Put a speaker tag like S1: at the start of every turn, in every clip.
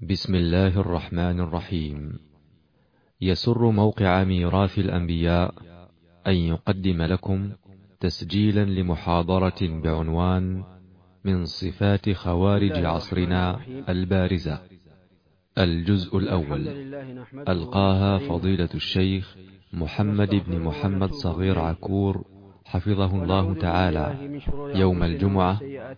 S1: بسم الله الرحمن الرحيم. يسر موقع ميراث الأنبياء أن يقدم لكم تسجيلا لمحاضرة بعنوان من صفات خوارج عصرنا البارزة، الجزء الأول، ألقاها فضيلة الشيخ محمد بن محمد صغير عكور حفظه الله تعالى يوم الجمعة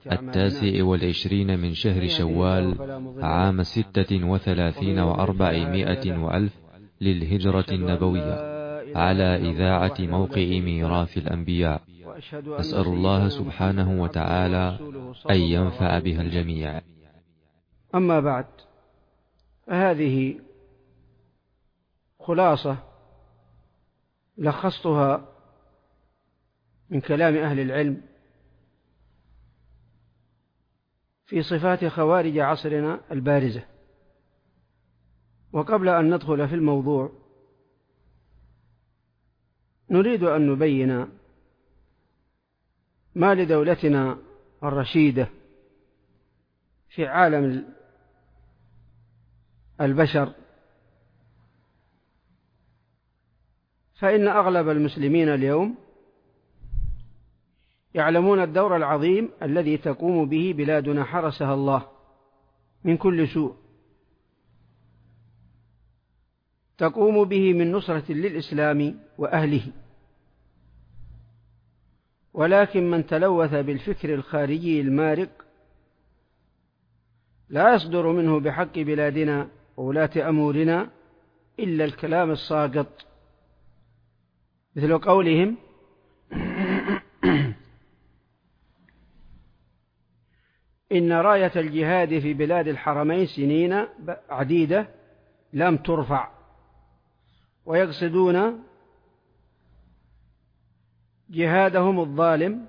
S1: 29 من شهر شوال عام 36 و400 وألف للهجرة النبوية، على إذاعة موقع ميراث الأنبياء. أسأل الله سبحانه وتعالى أن ينفع بها الجميع.
S2: أما بعد، هذه خلاصة لخصتها من كلام أهل العلم في صفات خوارج عصرنا البارزة. وقبل أن ندخل في الموضوع، نريد أن نبين ما لدولتنا الرشيدة في عالم البشر، فإن أغلب المسلمين اليوم يعلمون الدور العظيم الذي تقوم به بلادنا حرسها الله من كل سوء، تقوم به من نصرة للإسلام وأهله. ولكن من تلوث بالفكر الخارجي المارق لا يصدر منه بحق بلادنا وولاة أمورنا إلا الكلام الساقط، مثل قولهم: إن راية الجهاد في بلاد الحرمين سنين عديدة لم ترفع، ويقصدون جهادهم الظالم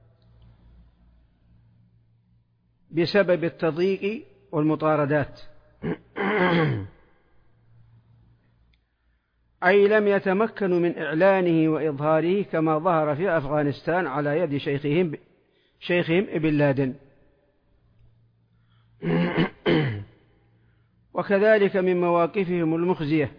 S2: بسبب التضييق والمطاردات، أي لم يتمكنوا من إعلانه وإظهاره كما ظهر في أفغانستان على يد شيخهم ابن لادن. وكذلك من مواقفهم المخزية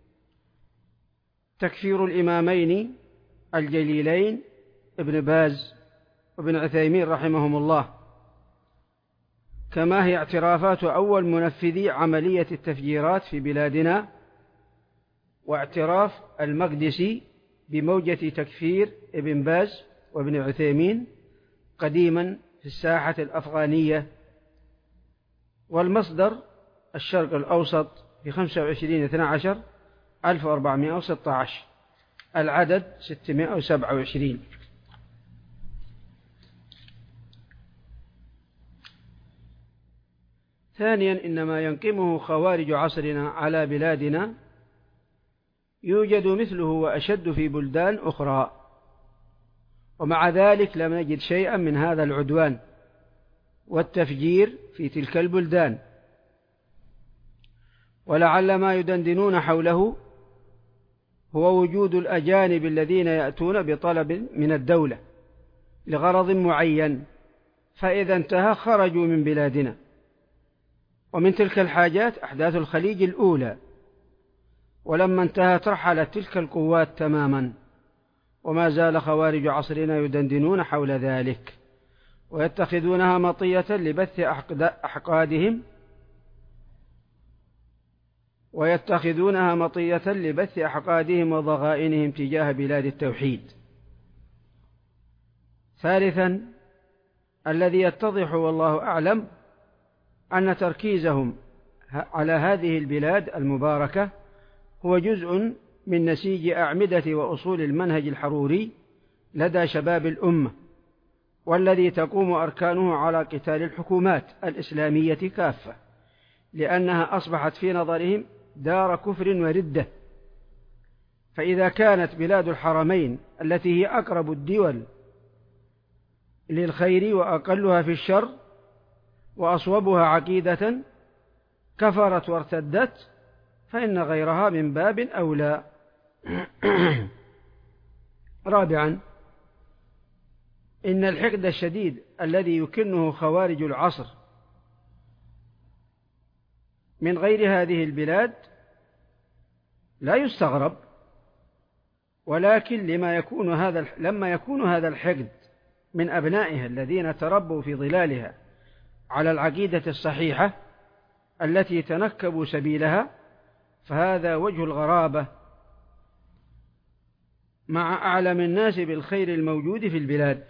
S2: تكفير الإمامين الجليلين ابن باز وابن عثيمين رحمهم الله، كما هي اعترافات أول منفذي عملية التفجيرات في بلادنا، واعتراف المقدسي بموجة تكفير ابن باز وابن عثيمين قديما في الساحة الأفغانية. والمصدر الشرق الأوسط في 25/12/1416، العدد 627. ثانيا، إنما ينقمه خوارج عصرنا على بلادنا يوجد مثله وأشد في بلدان أخرى، ومع ذلك لم نجد شيئا من هذا العدوان والتفجير في تلك البلدان. ولعل ما يدندنون حوله هو وجود الأجانب الذين يأتون بطلب من الدولة لغرض معين، فإذا انتهى خرجوا من بلادنا. ومن تلك الحاجات أحداث الخليج الأولى، ولما انتهت رحلت تلك القوات تماما، وما زال خوارج عصرنا يدندنون حول ذلك، ويتخذونها مطية لبث أحقادهم وضغائنهم تجاه بلاد التوحيد. ثالثا، الذي يتضح والله أعلم أن تركيزهم على هذه البلاد المباركة هو جزء من نسيج أعمدة وأصول المنهج الحروري لدى شباب الأمة، والذي تقوم أركانه على قتال الحكومات الإسلامية كافة، لأنها أصبحت في نظرهم دار كفر وردة. فإذا كانت بلاد الحرمين التي هي أقرب الدول للخير وأقلها في الشر وأصوبها عقيدة كفرت وارتدت، فإن غيرها من باب أولى. رابعا، إن الحقد الشديد الذي يكنه خوارج العصر من غير هذه البلاد لا يستغرب، ولكن لما يكون هذا الحقد من أبنائها الذين تربوا في ظلالها على العقيدة الصحيحة التي تنكبوا سبيلها، فهذا وجه الغرابة مع أعلم الناس بالخير الموجود في البلاد.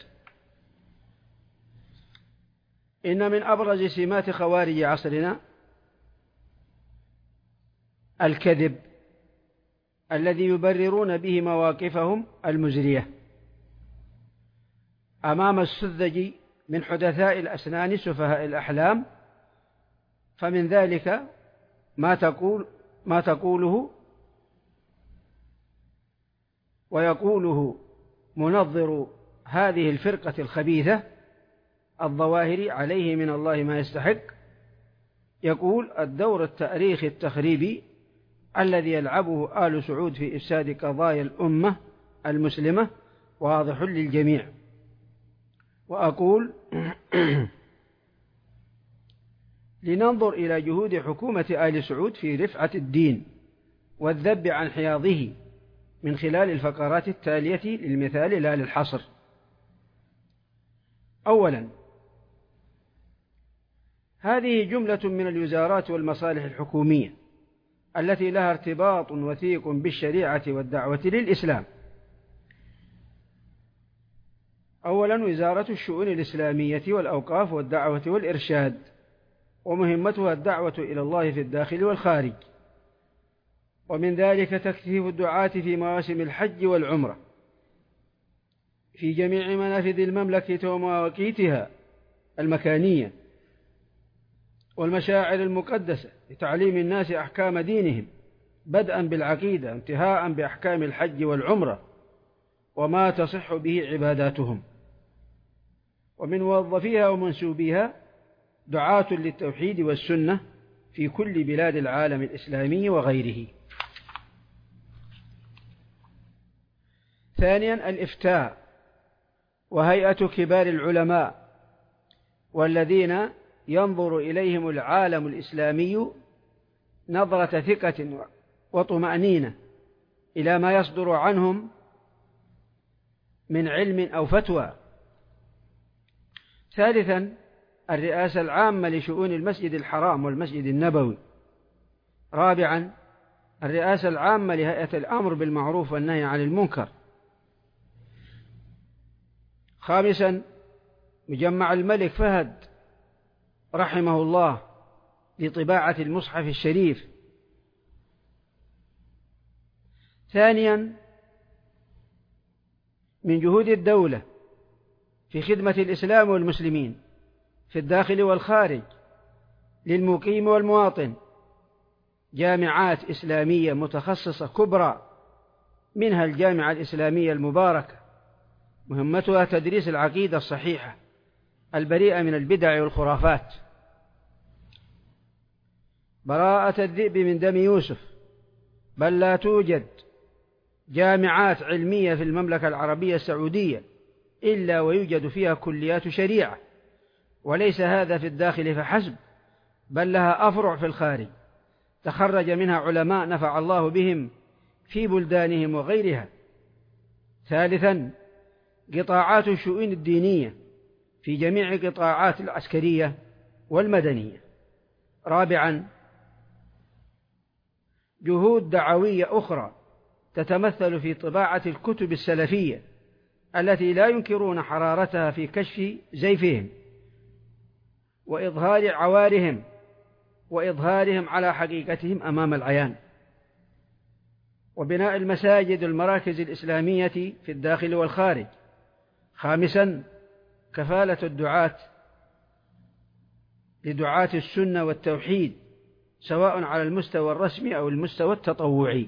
S2: إن من أبرز سمات خوارج عصرنا الكذب الذي يبررون به مواقفهم المزرية أمام السذج من حدثاء الأسنان سفهاء الأحلام. فمن ذلك ما تقوله ويقوله منظر هذه الفرقة الخبيثة الظواهر عليه من الله ما يستحق. يقول: الدور التاريخي التخريبي الذي يلعبه آل سعود في إفساد قضايا الأمة المسلمة واضح للجميع. وأقول: لننظر إلى جهود حكومة آل سعود في رفعة الدين والذب عن حياضه من خلال الفقرات التالية للمثال لا للحصر. أولا، هذه جملة من الوزارات والمصالح الحكومية التي لها ارتباط وثيق بالشريعة والدعوة للإسلام. أولا، وزارة الشؤون الإسلامية والأوقاف والدعوة والإرشاد، ومهمتها الدعوة إلى الله في الداخل والخارج، ومن ذلك تكثيف الدعاة في مواسم الحج والعمرة في جميع منافذ المملكة ومواقيتها المكانية والمشاعر المقدسة لتعليم الناس أحكام دينهم، بدءا بالعقيدة انتهاء بأحكام الحج والعمرة وما تصح به عباداتهم. ومن موظفيها ومنسوبيها دعاة للتوحيد والسنة في كل بلاد العالم الإسلامي وغيره. ثانيا، الإفتاء وهيئة كبار العلماء والذين ينظر إليهم العالم الإسلامي نظرة ثقة وطمأنينة إلى ما يصدر عنهم من علم أو فتوى. ثالثا، الرئاسة العامة لشؤون المسجد الحرام والمسجد النبوي. رابعا، الرئاسة العامة لهيئة الأمر بالمعروف والنهي عن المنكر. خامسا، مجمع الملك فهد رحمه الله لطباعة المصحف الشريف. ثانيا، من جهود الدولة في خدمة الإسلام والمسلمين في الداخل والخارج للمقيم والمواطن جامعات إسلامية متخصصة كبرى، منها الجامعة الإسلامية المباركة، مهمتها تدريس العقيدة الصحيحة البريئة من البدع والخرافات، براءة الذئب من دم يوسف. بل لا توجد جامعات علمية في المملكة العربية السعودية إلا ويوجد فيها كليات شريعة، وليس هذا في الداخل فحسب، بل لها أفرع في الخارج تخرج منها علماء نفع الله بهم في بلدانهم وغيرها. ثالثا، قطاعات الشؤون الدينية في جميع قطاعات العسكرية والمدنية. رابعا، جهود دعوية أخرى تتمثل في طباعة الكتب السلفية التي لا ينكرون حرارتها في كشف زيفهم وإظهار عوارهم وإظهارهم على حقيقتهم أمام العيان. وبناء المساجد والمراكز الإسلامية في الداخل والخارج. خامسا، كفالة الدعاة لدعاة السنة والتوحيد سواء على المستوى الرسمي أو المستوى التطوعي.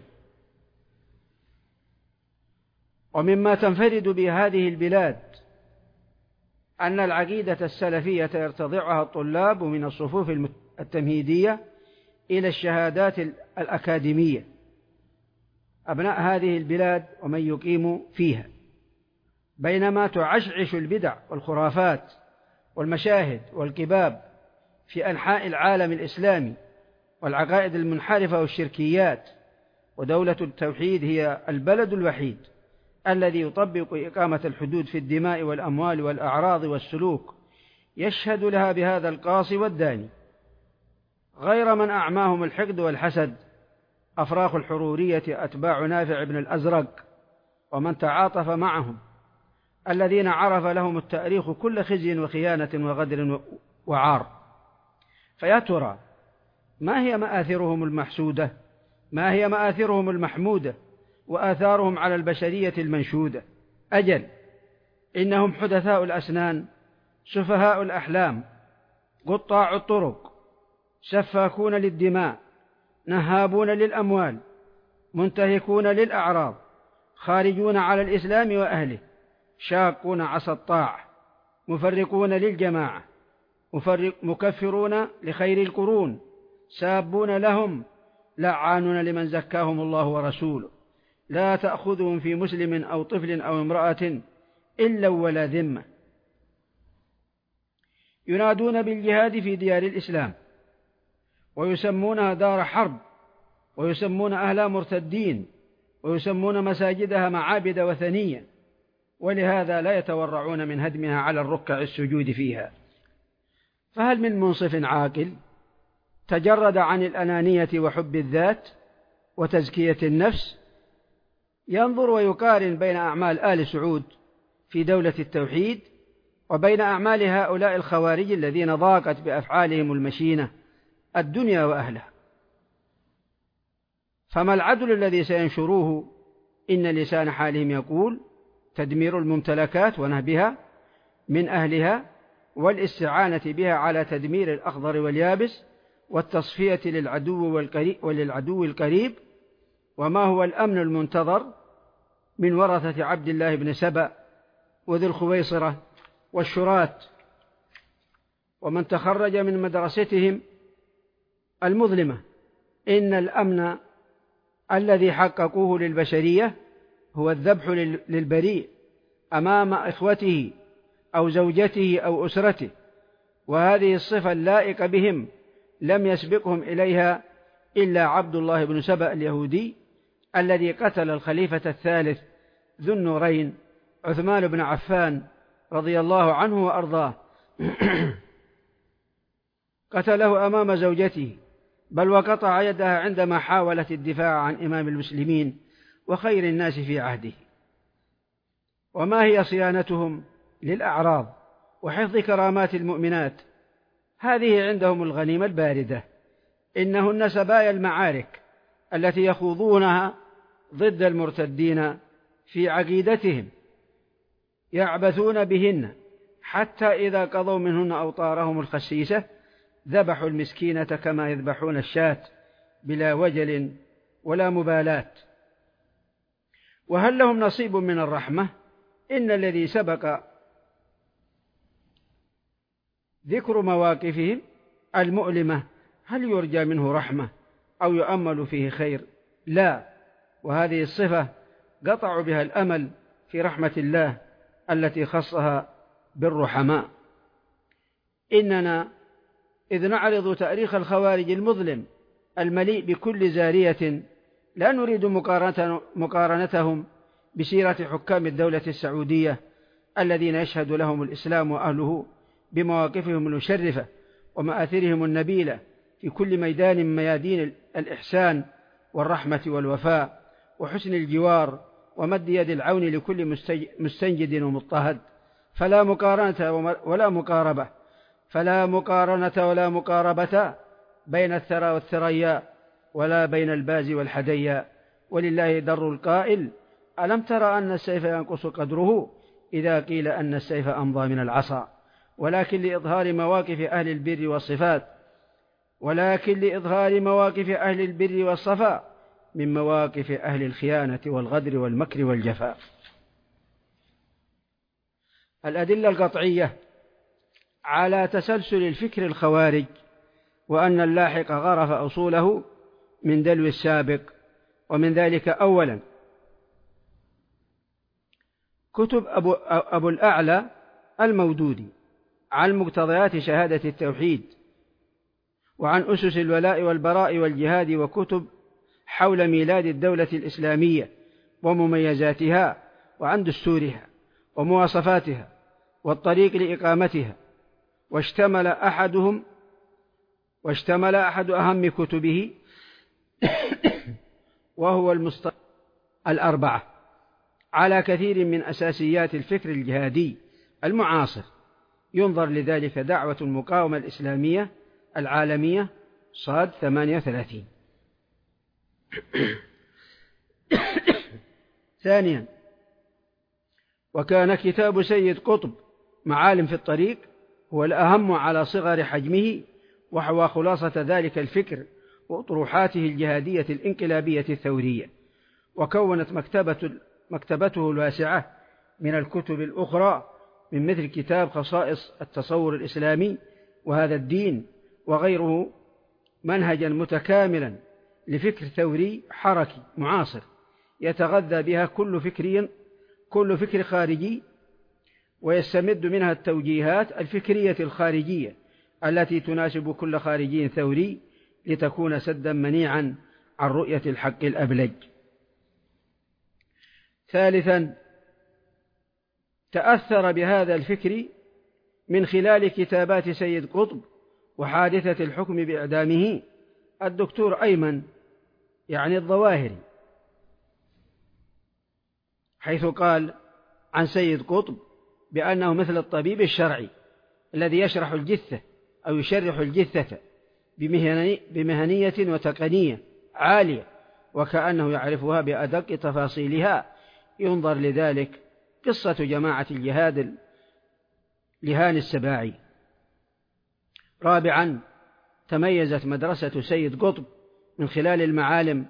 S2: ومما تنفرد بهذه البلاد أن العقيدة السلفية يرتضعها الطلاب من الصفوف التمهيدية إلى الشهادات الأكاديمية، أبناء هذه البلاد ومن يقيم فيها، بينما تعشعش البدع والخرافات والمشاهد والكباب في أنحاء العالم الإسلامي والعقائد المنحرفة والشركيات. ودولة التوحيد هي البلد الوحيد الذي يطبق إقامة الحدود في الدماء والأموال والأعراض والسلوك، يشهد لها بهذا القاصي والداني، غير من أعماهم الحقد والحسد أفراخ الحرورية أتباع نافع بن الأزرق ومن تعاطف معهم، الذين عرف لهم التاريخ كل خزي وخيانة وغدر وعار. فيا ترى ما هي مآثرهم المحسودة؟ ما هي مآثرهم المحمودة وآثارهم على البشرية المنشودة؟ أجل، إنهم حدثاء الأسنان، سفهاء الأحلام، قطاع الطرق، سفاكون للدماء، نهابون للأموال، منتهكون للأعراض، خارجون على الإسلام وأهله، شاقون عصا الطاعة، مفرقون للجماعة، مكفرون لخير القرون، سابون لهم، لعانون لمن زكاهم الله ورسوله، لا تأخذهم في مسلم أو طفل أو امرأة إلا ولا ذمة، ينادون بالجهاد في ديار الإسلام ويسمونها دار حرب، ويسمون أهلها مرتدين، ويسمون مساجدها معابد وثنية، ولهذا لا يتورعون من هدمها على الركع السجود فيها. فهل من منصف عاقل تجرد عن الأنانية وحب الذات وتزكية النفس ينظر ويقارن بين أعمال آل سعود في دولة التوحيد وبين أعمال هؤلاء الخوارج الذين ضاقت بأفعالهم المشينة الدنيا وأهلها؟ فما العدل الذي سينشروه إن لسان حالهم يقول تدمير الممتلكات ونهبها من أهلها والاستعانة بها على تدمير الأخضر واليابس والتصفية للعدو القريب؟ وما هو الأمن المنتظر من ورثة عبد الله بن سبأ وذي الخويصرة والشرات ومن تخرج من مدرستهم المظلمة؟ إن الأمن الذي حققوه للبشرية هو الذبح للبريء أمام إخوته أو زوجته أو أسرته، وهذه الصفة اللائقة بهم لم يسبقهم إليها إلا عبد الله بن سبأ اليهودي الذي قتل الخليفة الثالث ذو النورين عثمان بن عفان رضي الله عنه وأرضاه قتله أمام زوجته، بل وقطع يدها عندما حاولت الدفاع عن إمام المسلمين وخير الناس في عهده. وما هي صيانتهم للأعراض وحفظ كرامات المؤمنات؟ هذه عندهم الغنيمة الباردة، إنهن سبايا المعارك التي يخوضونها ضد المرتدين في عقيدتهم، يعبثون بهن حتى إذا قضوا منهن أوطارهم الخسيسة ذبحوا المسكينة كما يذبحون الشاة بلا وجل ولا مبالاة. وهل لهم نصيب من الرحمة؟ إن الذي سبق ذكر مواقفهم المؤلمة هل يرجى منه رحمة أو يؤمل فيه خير؟ لا، وهذه الصفة قطعوا بها الأمل في رحمة الله التي خصها بالرحماء. إننا إذ نعرض تاريخ الخوارج المظلم المليء بكل زارية لا نريد مقارنتهم بسيرة حكام الدولة السعودية الذين يشهد لهم الإسلام وأهله بمواقفهم المشرفة ومآثرهم النبيلة في كل ميدان من ميادين الإحسان والرحمة والوفاء وحسن الجوار ومد يد العون لكل مستنجد ومضطهد. فلا مقارنة ولا مقاربة بين الثرى والثريا ولا بين الباز والحديا. ولله در القائل ألم ترى أن السيف ينقص قدره إذا قيل أن السيف أمضى من العصا، ولكن لإظهار مواقف أهل البر والصفاء من مواقف أهل الخيانة والغدر والمكر والجفاء. الأدلة القطعية على تسلسل الفكر الخوارج وأن اللاحق غرف أصوله من دلو السابق، ومن ذلك أولا كتب أبو الأعلى المودودي عن مقتضيات شهادة التوحيد، وعن أسس الولاء والبراء والجهاد، وكتب حول ميلاد الدولة الإسلامية ومميزاتها، وعن دستورها ومواصفاتها والطريق لإقامتها. واشتمل أحد أهم كتبه وهو المصطلح الأربعة على كثير من أساسيات الفكر الجهادي المعاصر. ينظر لذلك دعوة المقاومة الإسلامية العالمية صاد 38. ثانيا، وكان كتاب سيد قطب معالم في الطريق هو الأهم على صغر حجمه، وحوى خلاصة ذلك الفكر وأطروحاته الجهادية الانقلابية الثورية. وكونت مكتبته الواسعة من الكتب الأخرى من مثل كتاب خصائص التصور الإسلامي وهذا الدين وغيره منهجا متكاملا لفكر ثوري حركي معاصر يتغذى بها كل فكر خارجي، ويستمد منها التوجيهات الفكرية الخارجية التي تناسب كل خارجي ثوري لتكون سدا منيعا عن رؤية الحق الأبلج. ثالثا، تأثر بهذا الفكر من خلال كتابات سيد قطب وحادثة الحكم بإعدامه الدكتور أيمن الظواهري، حيث قال عن سيد قطب بأنه مثل الطبيب الشرعي الذي يشرح الجثة أو يشرح الجثة بمهنية وتقنية عالية وكأنه يعرفها بأدق تفاصيلها. ينظر لذلك قصة جماعة الجهاد لهاني السباعي. رابعا، تميزت مدرسة سيد قطب من خلال المعالم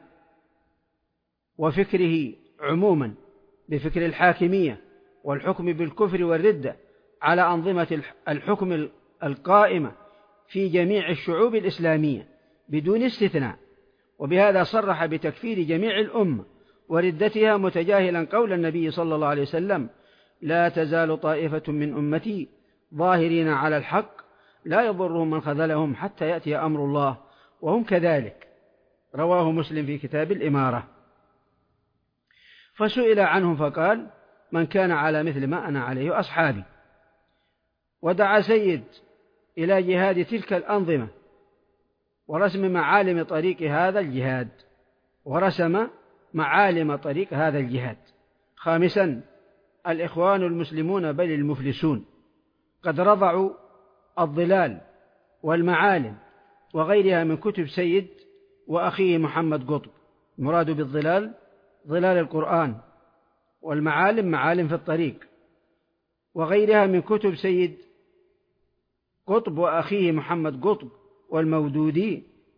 S2: وفكره عموما بفكر الحاكمية والحكم بالكفر والردة على أنظمة الحكم القائمة في جميع الشعوب الإسلامية بدون استثناء، وبهذا صرح بتكفير جميع الأمة وردتها متجاهلا قول النبي صلى الله عليه وسلم: لا تزال طائفة من أمتي ظاهرين على الحق لا يضرهم من خذلهم حتى يأتي أمر الله وهم كذلك. رواه مسلم في كتاب الإمارة. فسئل عنه فقال: من كان على مثل ما أنا عليه أصحابي. ودعا سيد إلى جهاد تلك الأنظمة ورسم معالم طريق هذا الجهاد. خامسا، الإخوان المسلمون بل المفلسون قد رضعوا الظلال والمعالم وغيرها من كتب سيد وأخيه محمد قطب. المراد بالظلال ظلال القرآن، والمعالم معالم في الطريق، وغيرها من كتب سيد قطب وأخيه محمد قطب والمودودي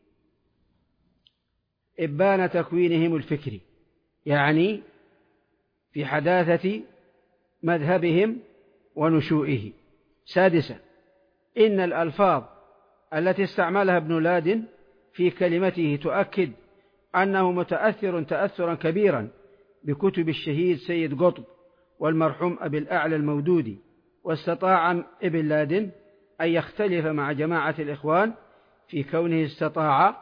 S2: إبان تكوينهم الفكري، يعني في حداثة مذهبهم ونشوئه. سادسا، إن الألفاظ التي استعملها ابن لادن في كلمته تؤكد أنه متأثر تأثرا كبيرا بكتب الشهيد سيد قطب والمرحوم أبي الأعلى المودودي. واستطاع ابن لادن أن يختلف مع جماعة الإخوان في كونه استطاع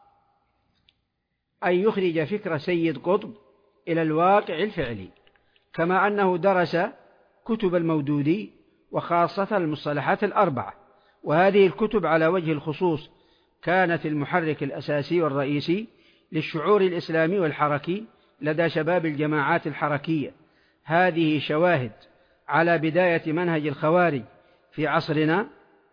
S2: أن يخرج فكر سيد قطب إلى الواقع الفعلي، كما أنه درس كتب المودودي وخاصة المصطلحات الأربعة. وهذه الكتب على وجه الخصوص كانت المحرك الأساسي والرئيسي للشعور الإسلامي والحركي لدى شباب الجماعات الحركية. هذه شواهد على بداية منهج الخوارج في عصرنا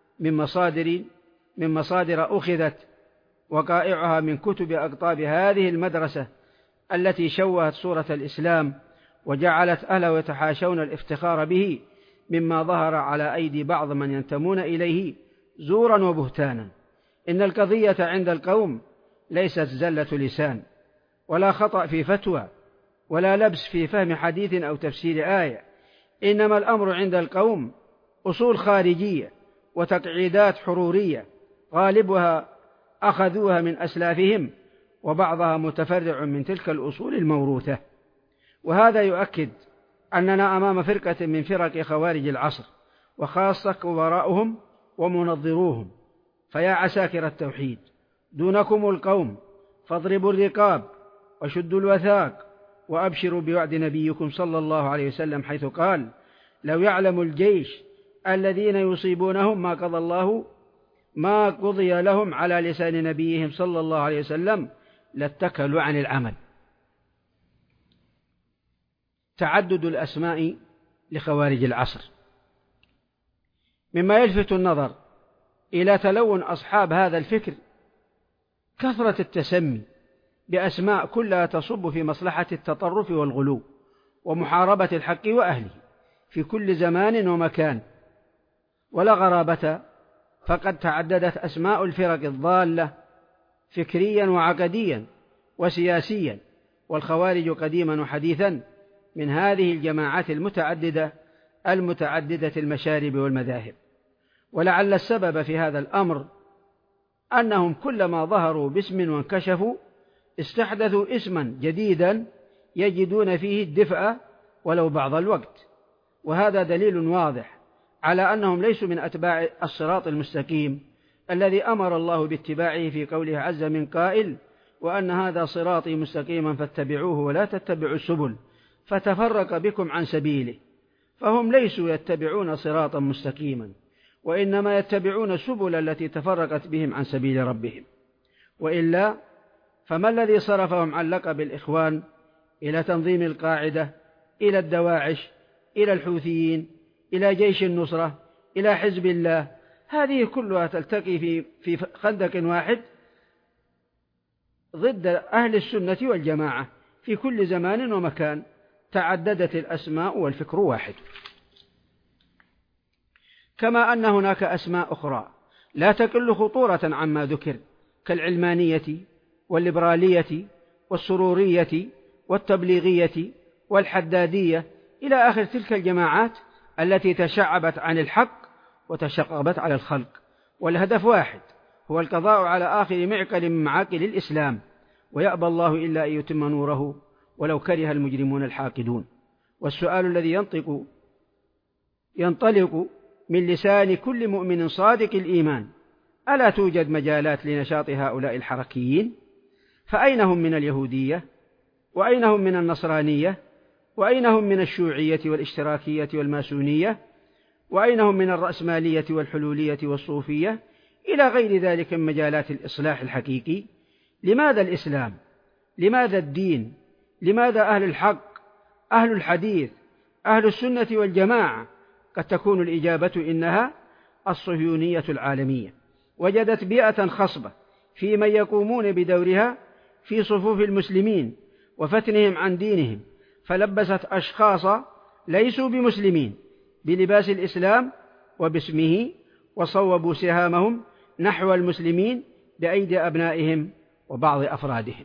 S2: من مصادر أخذت وقائعها من كتب أقطاب هذه المدرسة التي شوهت صورة الإسلام وجعلت أهله يتحاشون الافتخار به، مما ظهر على أيدي بعض من ينتمون إليه زورا وبهتانا. إن القضية عند القوم ليست زلة لسان ولا خطأ في فتوى ولا لبس في فهم حديث أو تفسير آية، إنما الأمر عند القوم أصول خارجية وتقعيدات حرورية غالبها أخذوها من أسلافهم، وبعضها متفرع من تلك الأصول الموروثة. وهذا يؤكد أننا أمام فرقة من فرق خوارج العصر، وخاصة كبراءهم ومنظروهم، فيا عساكر التوحيد دونكم القوم فاضربوا الرقاب وشدوا الوثاق وأبشروا بوعد نبيكم صلى الله عليه وسلم حيث قال: لو يعلم الجيش الذين يصيبونهم ما قضي لهم على لسان نبيهم صلى الله عليه وسلم لاتكلوا عن العمل. تعدد الأسماء لخوارج العصر. مما يلفت النظر إلى تلون أصحاب هذا الفكر كثرة التسمي بأسماء كلها تصب في مصلحة التطرف والغلو ومحاربة الحق وأهله في كل زمان ومكان. ولا غرابة، فقد تعددت أسماء الفرق الضالة فكريا وعقديا وسياسيا، والخوارج قديما وحديثا من هذه الجماعات المتعددة المشارب والمذاهب. ولعل السبب في هذا الأمر أنهم كلما ظهروا باسم وانكشفوا استحدثوا اسما جديدا يجدون فيه الدفء ولو بعض الوقت، وهذا دليل واضح على أنهم ليسوا من أتباع الصراط المستقيم الذي أمر الله باتباعه في قوله عز من قائل: وأن هذا صراطي مستقيما فاتبعوه ولا تتبعوا السبل فتفرق بكم عن سبيله. فهم ليسوا يتبعون صراطا مستقيما، وإنما يتبعون السبل التي تفرقت بهم عن سبيل ربهم. وإلا فما الذي صرفهم عن لقب الإخوان إلى تنظيم القاعدة، إلى الدواعش، إلى الحوثيين، إلى جيش النصرة، إلى حزب الله؟ هذه كلها تلتقي في خندق واحد ضد أهل السنة والجماعة في كل زمان ومكان. تعددت الأسماء والفكر واحد. كما أن هناك أسماء أخرى لا تقل خطورة عما ذكر كالعلمانية والليبرالية والسرورية والتبليغية والحدادية إلى آخر تلك الجماعات التي تشعبت عن الحق وتشقبت على الخلق، والهدف واحد هو القضاء على آخر معقل من معاقل الإسلام، ويأبى الله إلا أن يتم نوره ولو كره المجرمون الحاقدون. والسؤال الذي ينطلق من لسان كل مؤمن صادق الإيمان: ألا توجد مجالات لنشاط هؤلاء الحركيين؟ فأين هم من اليهودية؟ وأين هم من النصرانية؟ وأين هم من الشيوعية والاشتراكية والماسونية؟ وأين هم من الرأسمالية والحلولية والصوفية إلى غير ذلك من مجالات الإصلاح الحقيقي؟ لماذا الإسلام؟ لماذا الدين؟ لماذا أهل الحق، أهل الحديث، أهل السنة والجماعة؟ قد تكون الإجابة إنها الصهيونية العالمية وجدت بيئة خصبة في من يقومون بدورها في صفوف المسلمين وفتنهم عن دينهم، فلبست أشخاص ليسوا بمسلمين بلباس الإسلام وباسمه، وصوبوا سهامهم نحو المسلمين بأيدي أبنائهم وبعض أفرادهم.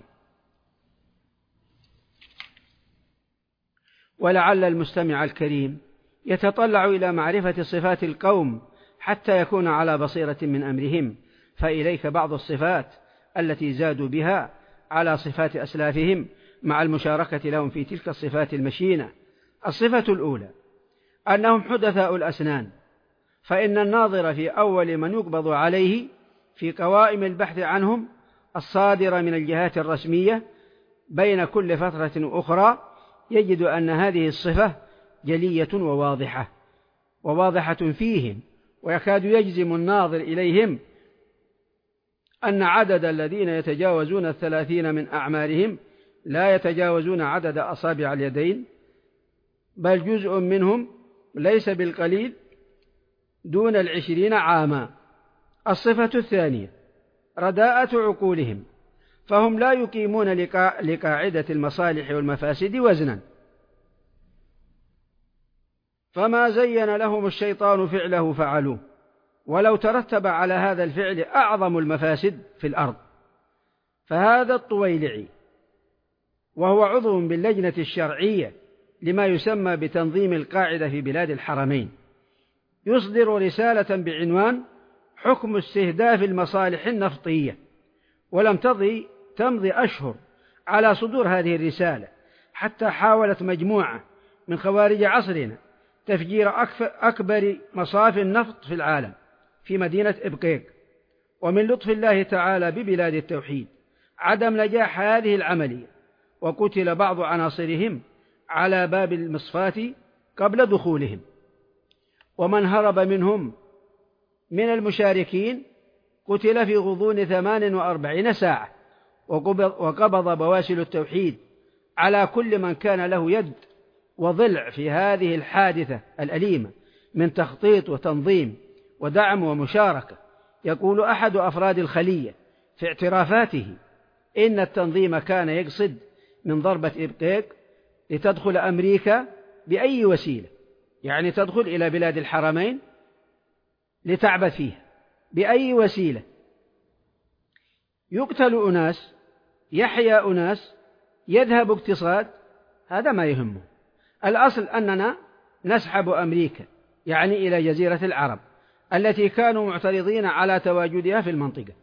S2: ولعل المستمع الكريم يتطلع إلى معرفة صفات القوم حتى يكون على بصيرة من أمرهم، فإليك بعض الصفات التي زادوا بها على صفات أسلافهم مع المشاركة لهم في تلك الصفات المشينة. الصفة الأولى أنهم حدثاء الأسنان، فإن الناظر في أول من يقبض عليه في قوائم البحث عنهم الصادرة من الجهات الرسمية بين كل فترة أخرى يجد أن هذه الصفة جلية وواضحة فيهم، ويكاد يجزم الناظر إليهم أن عدد الذين يتجاوزون 30 من أعمارهم لا يتجاوزون عدد أصابع اليدين، بل جزء منهم ليس بالقليل دون 20 عاما. الصفة الثانية رداءة عقولهم، فهم لا يقيمون لقاعدة المصالح والمفاسد وزنا، فما زين لهم الشيطان فعله فعلوه، ولو ترتب على هذا الفعل أعظم المفاسد في الأرض. فهذا الطويلعي وهو عضو باللجنة الشرعية لما يسمى بتنظيم القاعدة في بلاد الحرمين يصدر رسالة بعنوان حكم استهداف المصالح النفطية، ولم تمضي أشهر على صدور هذه الرسالة حتى حاولت مجموعة من خوارج عصرنا تفجير أكبر مصاف النفط في العالم في مدينة إبقيق، ومن لطف الله تعالى ببلاد التوحيد عدم نجاح هذه العملية، وقتل بعض عناصرهم على باب المصفاة قبل دخولهم، ومن هرب منهم من المشاركين قتل في غضون 48 ساعة. وقبض بواسل التوحيد على كل من كان له يد وضلع في هذه الحادثة الأليمة من تخطيط وتنظيم ودعم ومشاركة. يقول أحد أفراد الخلية في اعترافاته إن التنظيم كان يقصد من ضربة إبقيق لتدخل أمريكا بأي وسيلة، يعني تدخل إلى بلاد الحرمين لتعبث فيها بأي وسيلة. يقتل أناس، يحيا أناس، يذهب اقتصاد، هذا ما يهمه. الأصل أننا نسحب أمريكا يعني إلى جزيرة العرب التي كانوا معترضين على تواجدها في المنطقة.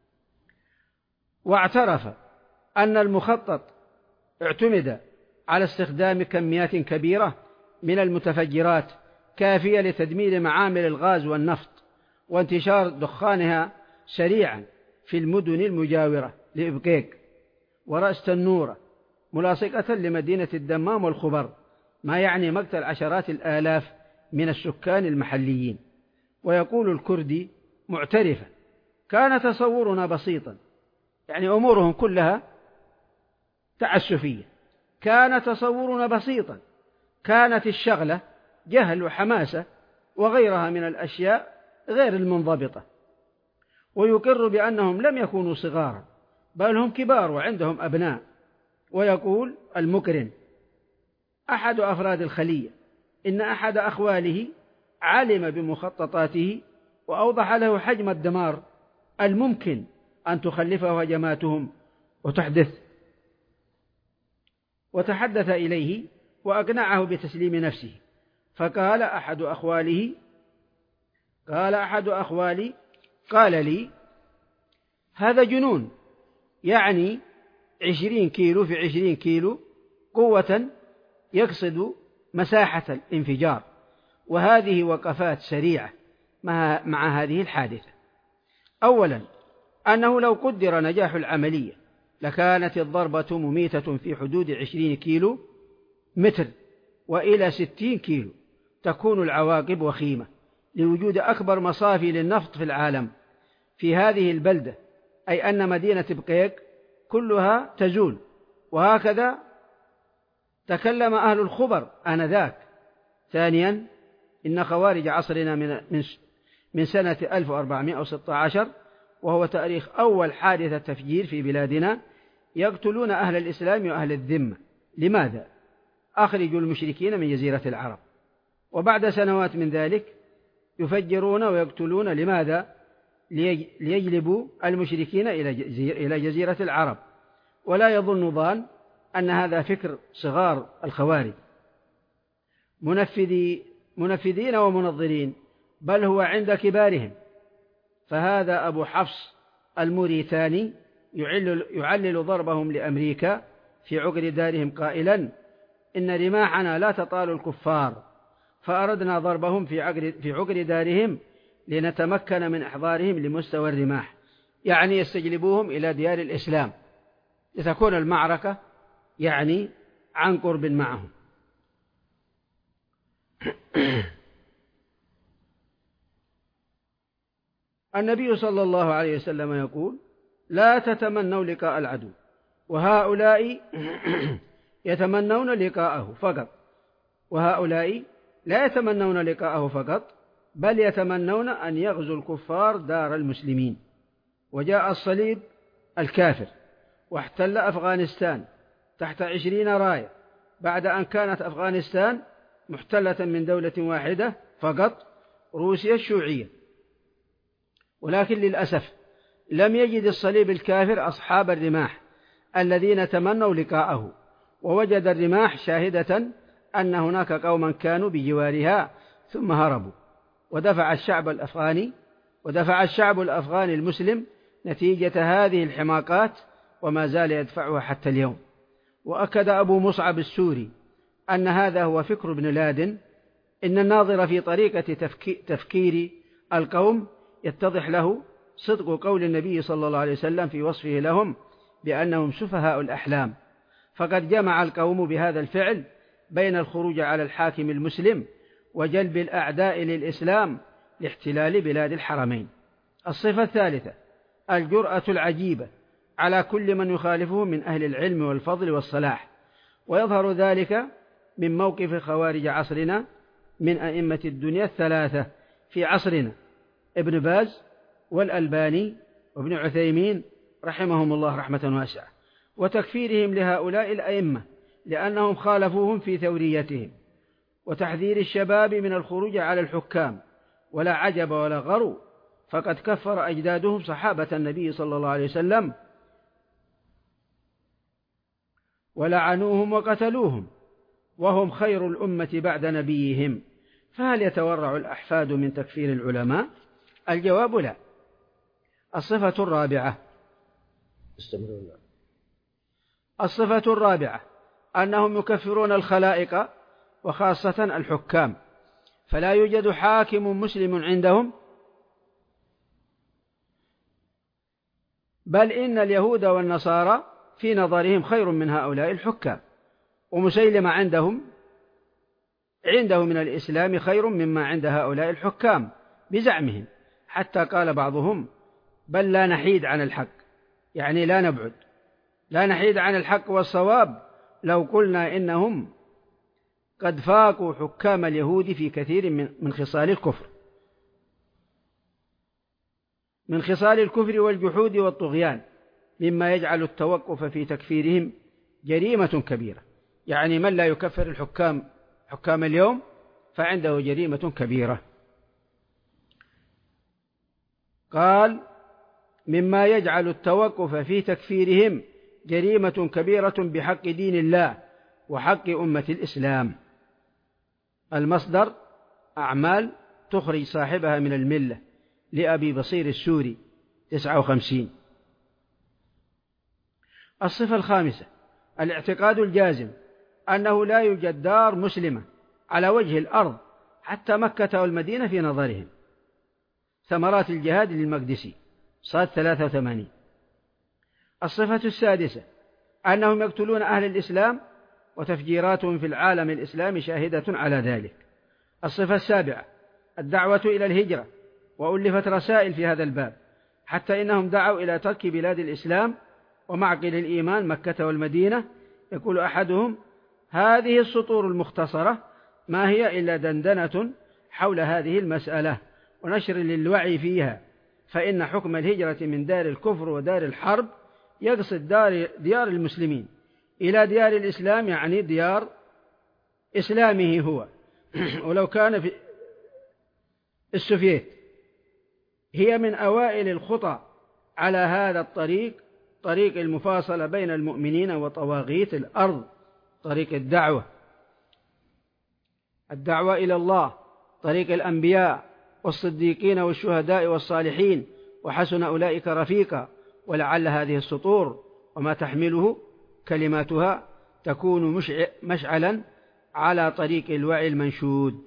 S2: واعترف أن المخطط اعتمد على استخدام كميات كبيرة من المتفجرات كافية لتدمير معامل الغاز والنفط وانتشار دخانها سريعا في المدن المجاورة لإبقيق ورأس تنورة ملاصقة لمدينة الدمام والخبر، ما يعني مقتل عشرات الآلاف من السكان المحليين. ويقول الكردي معترفا: كان تصورنا بسيطا، يعني أمورهم كلها تعسفية، كان تصورنا بسيطا، كانت الشغلة جهل وحماسة وغيرها من الأشياء غير المنضبطة. ويقر بأنهم لم يكونوا صغارا بل هم كبار وعندهم أبناء. ويقول المكرم أحد أفراد الخلية إن أحد أخواله علم بمخططاته وأوضح له حجم الدمار الممكن أن تخلفه هجماتهم وتحدث، وتحدث إليه وأقنعه بتسليم نفسه. فقال أحد أخوالي قال لي: هذا جنون، يعني 20 كيلو في 20 كيلو قوة يقصد مساحة الانفجار، وهذه وقفات سريعة مع هذه الحادثة. أولا، أنه لو قدر نجاح العملية لكانت الضربة مميتة في حدود 20 كيلو متر وإلى 60 كيلو، تكون العواقب وخيمة لوجود أكبر مصافي للنفط في العالم في هذه البلدة، أي أن مدينة بقيق كلها تزول. وهكذا تكلم أهل الخبر آنذاك. ثانيا، إن خوارج عصرنا من سنة 1416 وهو تاريخ أول حادثة تفجير في بلادنا يقتلون أهل الإسلام وأهل الذمة. لماذا؟ أخرجوا المشركين من جزيرة العرب، وبعد سنوات من ذلك يفجرون ويقتلون. لماذا؟ ليجلبوا المشركين إلى جزيرة العرب. ولا يظن ظان أن هذا فكر صغار الخوارج منفذين ومنظرين، بل هو عند كبارهم. فهذا أبو حفص الموريتاني يعلل ضربهم لأمريكا في عقر دارهم قائلا: إن رماحنا لا تطال الكفار، فأردنا ضربهم في عقر دارهم لنتمكن من إحضارهم لمستوى الرماح، يعني يستجلبوهم إلى ديار الإسلام لتكون المعركة يعني عن قرب معهم. النبي صلى الله عليه وسلم يقول: لا تتمنوا لقاء العدو، وهؤلاء يتمنون لقاءه فقط، وهؤلاء لا يتمنون لقاءه فقط، بل يتمنون أن يغزو الكفار دار المسلمين. وجاء الصليب الكافر واحتل أفغانستان تحت 20 راية، بعد أن كانت أفغانستان محتلة من دولة واحدة فقط، روسيا الشيوعية. ولكن للأسف لم يجد الصليب الكافر أصحاب الرماح الذين تمنوا لقاءه، ووجد الرماح شاهدة أن هناك قوما كانوا بجوارها ثم هربوا، ودفع الشعب الأفغاني المسلم نتيجة هذه الحماقات، وما زال يدفعها حتى اليوم. وأكد أبو مصعب السوري أن هذا هو فكر ابن لادن. إن الناظر في طريقة تفكير القوم يتضح له صدق قول النبي صلى الله عليه وسلم في وصفه لهم بأنهم سفهاء الأحلام، فقد جمع القوم بهذا الفعل بين الخروج على الحاكم المسلم وجلب الأعداء للإسلام لاحتلال بلاد الحرمين. الصفة الثالثة الجرأة العجيبة على كل من يخالفه من أهل العلم والفضل والصلاح، ويظهر ذلك من موقف خوارج عصرنا من أئمة الدنيا الثلاثة في عصرنا، ابن باز والألباني وابن عثيمين رحمهم الله رحمة واسعة، وتكفيرهم لهؤلاء الأئمة لأنهم خالفوهم في ثوريتهم، وتحذير الشباب من الخروج على الحكام. ولا عجب ولا غرو، فقد كفر أجدادهم صحابة النبي صلى الله عليه وسلم ولعنوهم وقتلوهم وهم خير الأمة بعد نبيهم، فهل يتورع الأحفاد من تكفير العلماء؟ الجواب لا. الصفة الرابعة أنهم يكفرون الخلائق وخاصة الحكام، فلا يوجد حاكم مسلم عندهم، بل إن اليهود والنصارى في نظرهم خير من هؤلاء الحكام، ومسيلمة عنده من الإسلام خير مما عند هؤلاء الحكام بزعمهم، حتى قال بعضهم بل لا نحيد عن الحق، يعني لا نحيد عن الحق والصواب لو قلنا إنهم قد فاقوا حكام اليهود في كثير من خصال الكفر، والجحود والطغيان، مما يجعل التوقف في تكفيرهم جريمة كبيرة. يعني من لا يكفر حكام اليوم فعنده جريمة كبيرة. قال مما يجعل التوقف في تكفيرهم جريمة كبيرة بحق دين الله وحق أمة الإسلام. المصدر أعمال تخرج صاحبها من الملة، لأبي بصير السوري 59. الصفة الخامسة الاعتقاد الجازم أنه لا يوجد دار مسلمة على وجه الأرض حتى مكة والمدينة في نظرهم. ثمرات الجهاد للمقدسي صاد 83. الصفة السادسة أنهم يقتلون أهل الإسلام وتفجيراتهم في العالم الإسلامي شاهدة على ذلك. الصفة السابعة الدعوة إلى الهجرة، وألفت رسائل في هذا الباب، حتى إنهم دعوا إلى ترك بلاد الإسلام ومعقل الإيمان مكة والمدينة. يقول أحدهم هذه السطور المختصرة ما هي إلا دندنة حول هذه المسألة ونشر للوعي فيها، فإن حكم الهجرة من دار الكفر ودار الحرب يقصد ديار المسلمين إلى ديار الإسلام، يعني ديار إسلامه هو. ولو كان في السوفيت هي من أوائل الخطى على هذا الطريق، طريق المفاصلة بين المؤمنين وطواغيت الأرض، طريق الدعوة إلى الله، طريق الأنبياء والصديقين والشهداء والصالحين، وحسن أولئك رفيقا. ولعل هذه السطور وما تحمله كلماتها تكون مشعلا على طريق الوعي المنشود.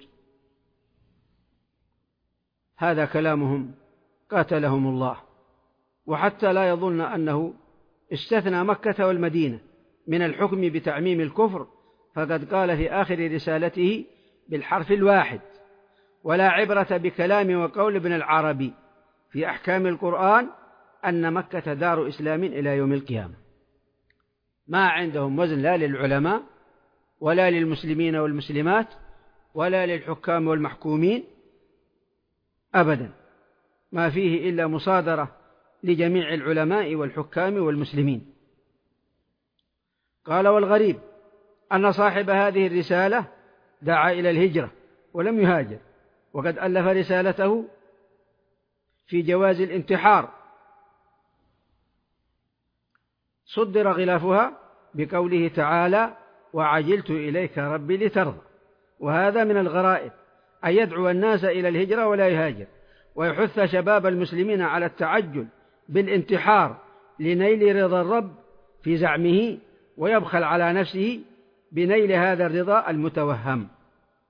S2: هذا كلامهم قاتلهم الله. وحتى لا يظن أنه استثنى مكة والمدينة من الحكم بتعميم الكفر، فقد قال في آخر رسالته بالحرف الواحد: ولا عبرة بكلام وقول ابن العربي في أحكام القرآن أن مكة دار إسلام إلى يوم القيامة. ما عندهم وزن لا للعلماء ولا للمسلمين والمسلمات ولا للحكام والمحكومين أبدا، ما فيه إلا مصادرة لجميع العلماء والحكام والمسلمين. قال والغريب أن صاحب هذه الرسالة دعا إلى الهجرة ولم يهاجر، وقد ألف رسالته في جواز الانتحار، صدر غلافها بقوله تعالى: وعجلت إليك ربي لترضى. وهذا من الغرائب أن يدعو الناس إلى الهجرة ولا يهاجر، ويحث شباب المسلمين على التعجل بالانتحار لنيل رضا الرب في زعمه، ويبخل على نفسه بنيل هذا الرضا المتوهم.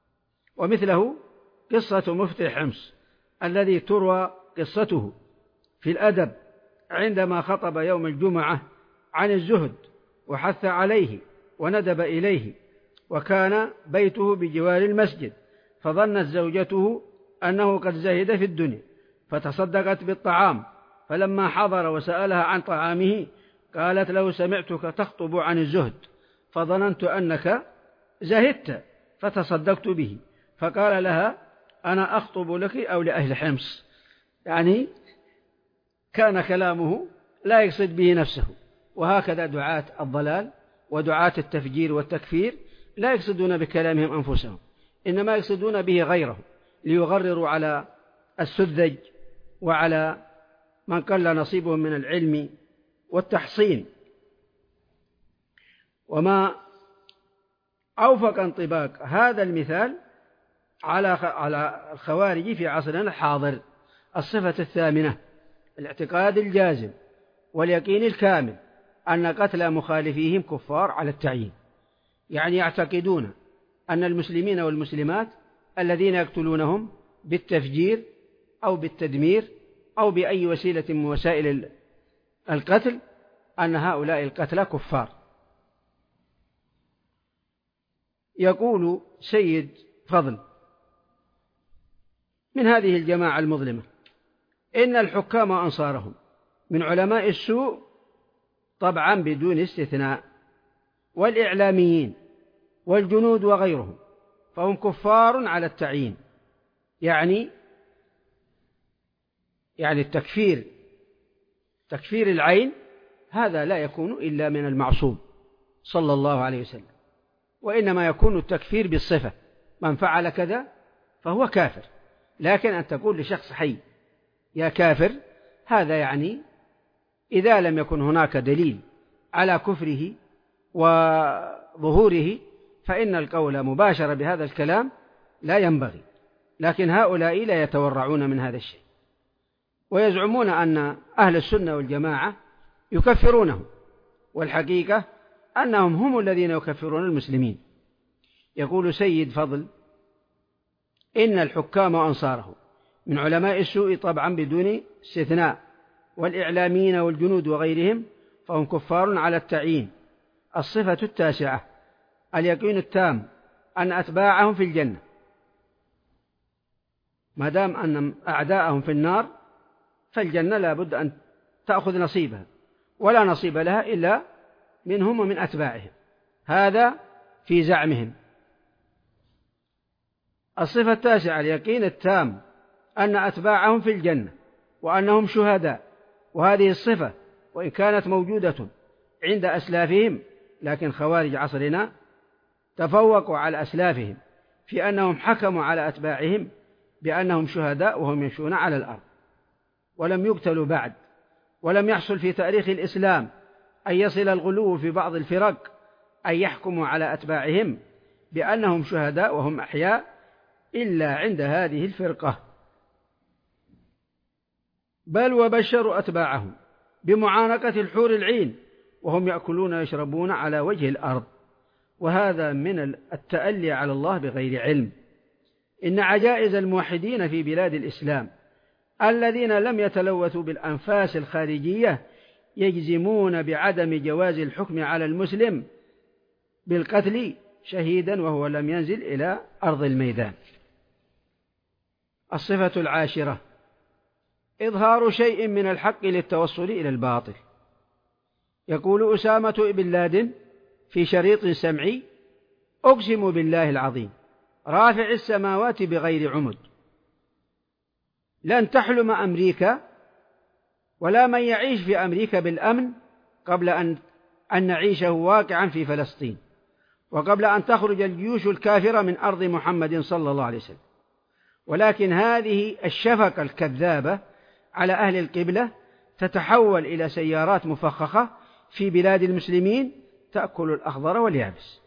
S2: ومثله قصة مفتي حمص الذي تروى قصته في الأدب عندما خطب يوم الجمعة عن الزهد وحث عليه وندب إليه، وكان بيته بجوار المسجد، فظنت زوجته أنه قد زهد في الدنيا فتصدقت بالطعام، فلما حضر وسألها عن طعامه قالت له: سمعتك تخطب عن الزهد فظننت أنك زهدت فتصدقت به. فقال لها: أنا أخطب لك أو لأهل حمص. يعني كان كلامه لا يقصد به نفسه. وهكذا دعاة الضلال ودعاة التفجير والتكفير لا يقصدون بكلامهم أنفسهم، إنما يقصدون به غيرهم ليغرروا على السذج وعلى من قل نصيبهم من العلم والتحصين. وما أوفق انطباق هذا المثال على الخوارج في عصرنا الحاضر. الصفة الثامنة: الاعتقاد الجازم واليقين الكامل أن قتل مخالفيهم كفار على التعيين. يعني يعتقدون أن المسلمين والمسلمات الذين يقتلونهم بالتفجير أو بالتدمير أو بأي وسيلة من وسائل القتل أن هؤلاء القتلى كفار. يقول سيد فضل من هذه الجماعة المظلمة: إن الحكام وأنصارهم من علماء السوء طبعا بدون استثناء، والإعلاميين والجنود وغيرهم، فهم كفار على التعيين. يعني تكفير العين هذا لا يكون إلا من المعصوم صلى الله عليه وسلم، وإنما يكون التكفير بالصفة: من فعل كذا فهو كافر. لكن أن تقول لشخص حي يا كافر، هذا يعني إذا لم يكن هناك دليل على كفره وظهوره فإن القول مباشرة بهذا الكلام لا ينبغي. لكن هؤلاء لا يتورعون من هذا الشيء، ويزعمون أن أهل السنة والجماعة يكفرونهم، والحقيقة أنهم هم الذين يكفرون المسلمين. يقول سيد فضل: إن الحكام وأنصارهم من علماء السوء طبعا بدون استثناء، والإعلاميين والجنود وغيرهم، فهم كفار على التعيين. الصفة التاسعة: اليقين التام أن أتباعهم في الجنة، ما دام أن أعداءهم في النار فالجنة لا بد أن تأخذ نصيبها، ولا نصيب لها إلا منهم ومن أتباعهم، هذا في زعمهم. الصفة التاسعة: اليقين التام أن أتباعهم في الجنة وأنهم شهداء. وهذه الصفة وإن كانت موجودة عند أسلافهم، لكن خوارج عصرنا تفوقوا على أسلافهم في أنهم حكموا على أتباعهم بأنهم شهداء وهم يمشون على الأرض ولم يقتلوا بعد. ولم يحصل في تاريخ الإسلام أن يصل الغلو في بعض الفرق أن يحكموا على أتباعهم بأنهم شهداء وهم أحياء إلا عند هذه الفرقة، بل وبشروا أتباعهم بمعانقة الحور العين وهم يأكلون ويشربون على وجه الأرض، وهذا من التألي على الله بغير علم. إن عجائز الموحدين في بلاد الإسلام الذين لم يتلوثوا بالأنفاس الخارجية يجزمون بعدم جواز الحكم على المسلم بالقتل شهيدا وهو لم ينزل إلى أرض الميدان. الصفة العاشرة: إظهار شيء من الحق للتوصل إلى الباطل. يقول أسامة بن لادن في شريط سمعي: أقسم بالله العظيم رافع السماوات بغير عمد لن تحلم أمريكا ولا من يعيش في أمريكا بالأمن قبل أن نعيشه واقعا في فلسطين، وقبل أن تخرج الجيوش الكافرة من أرض محمد صلى الله عليه وسلم. ولكن هذه الشفقة الكذابة على أهل القبلة تتحول إلى سيارات مفخخة في بلاد المسلمين تأكل الأخضر واليابس.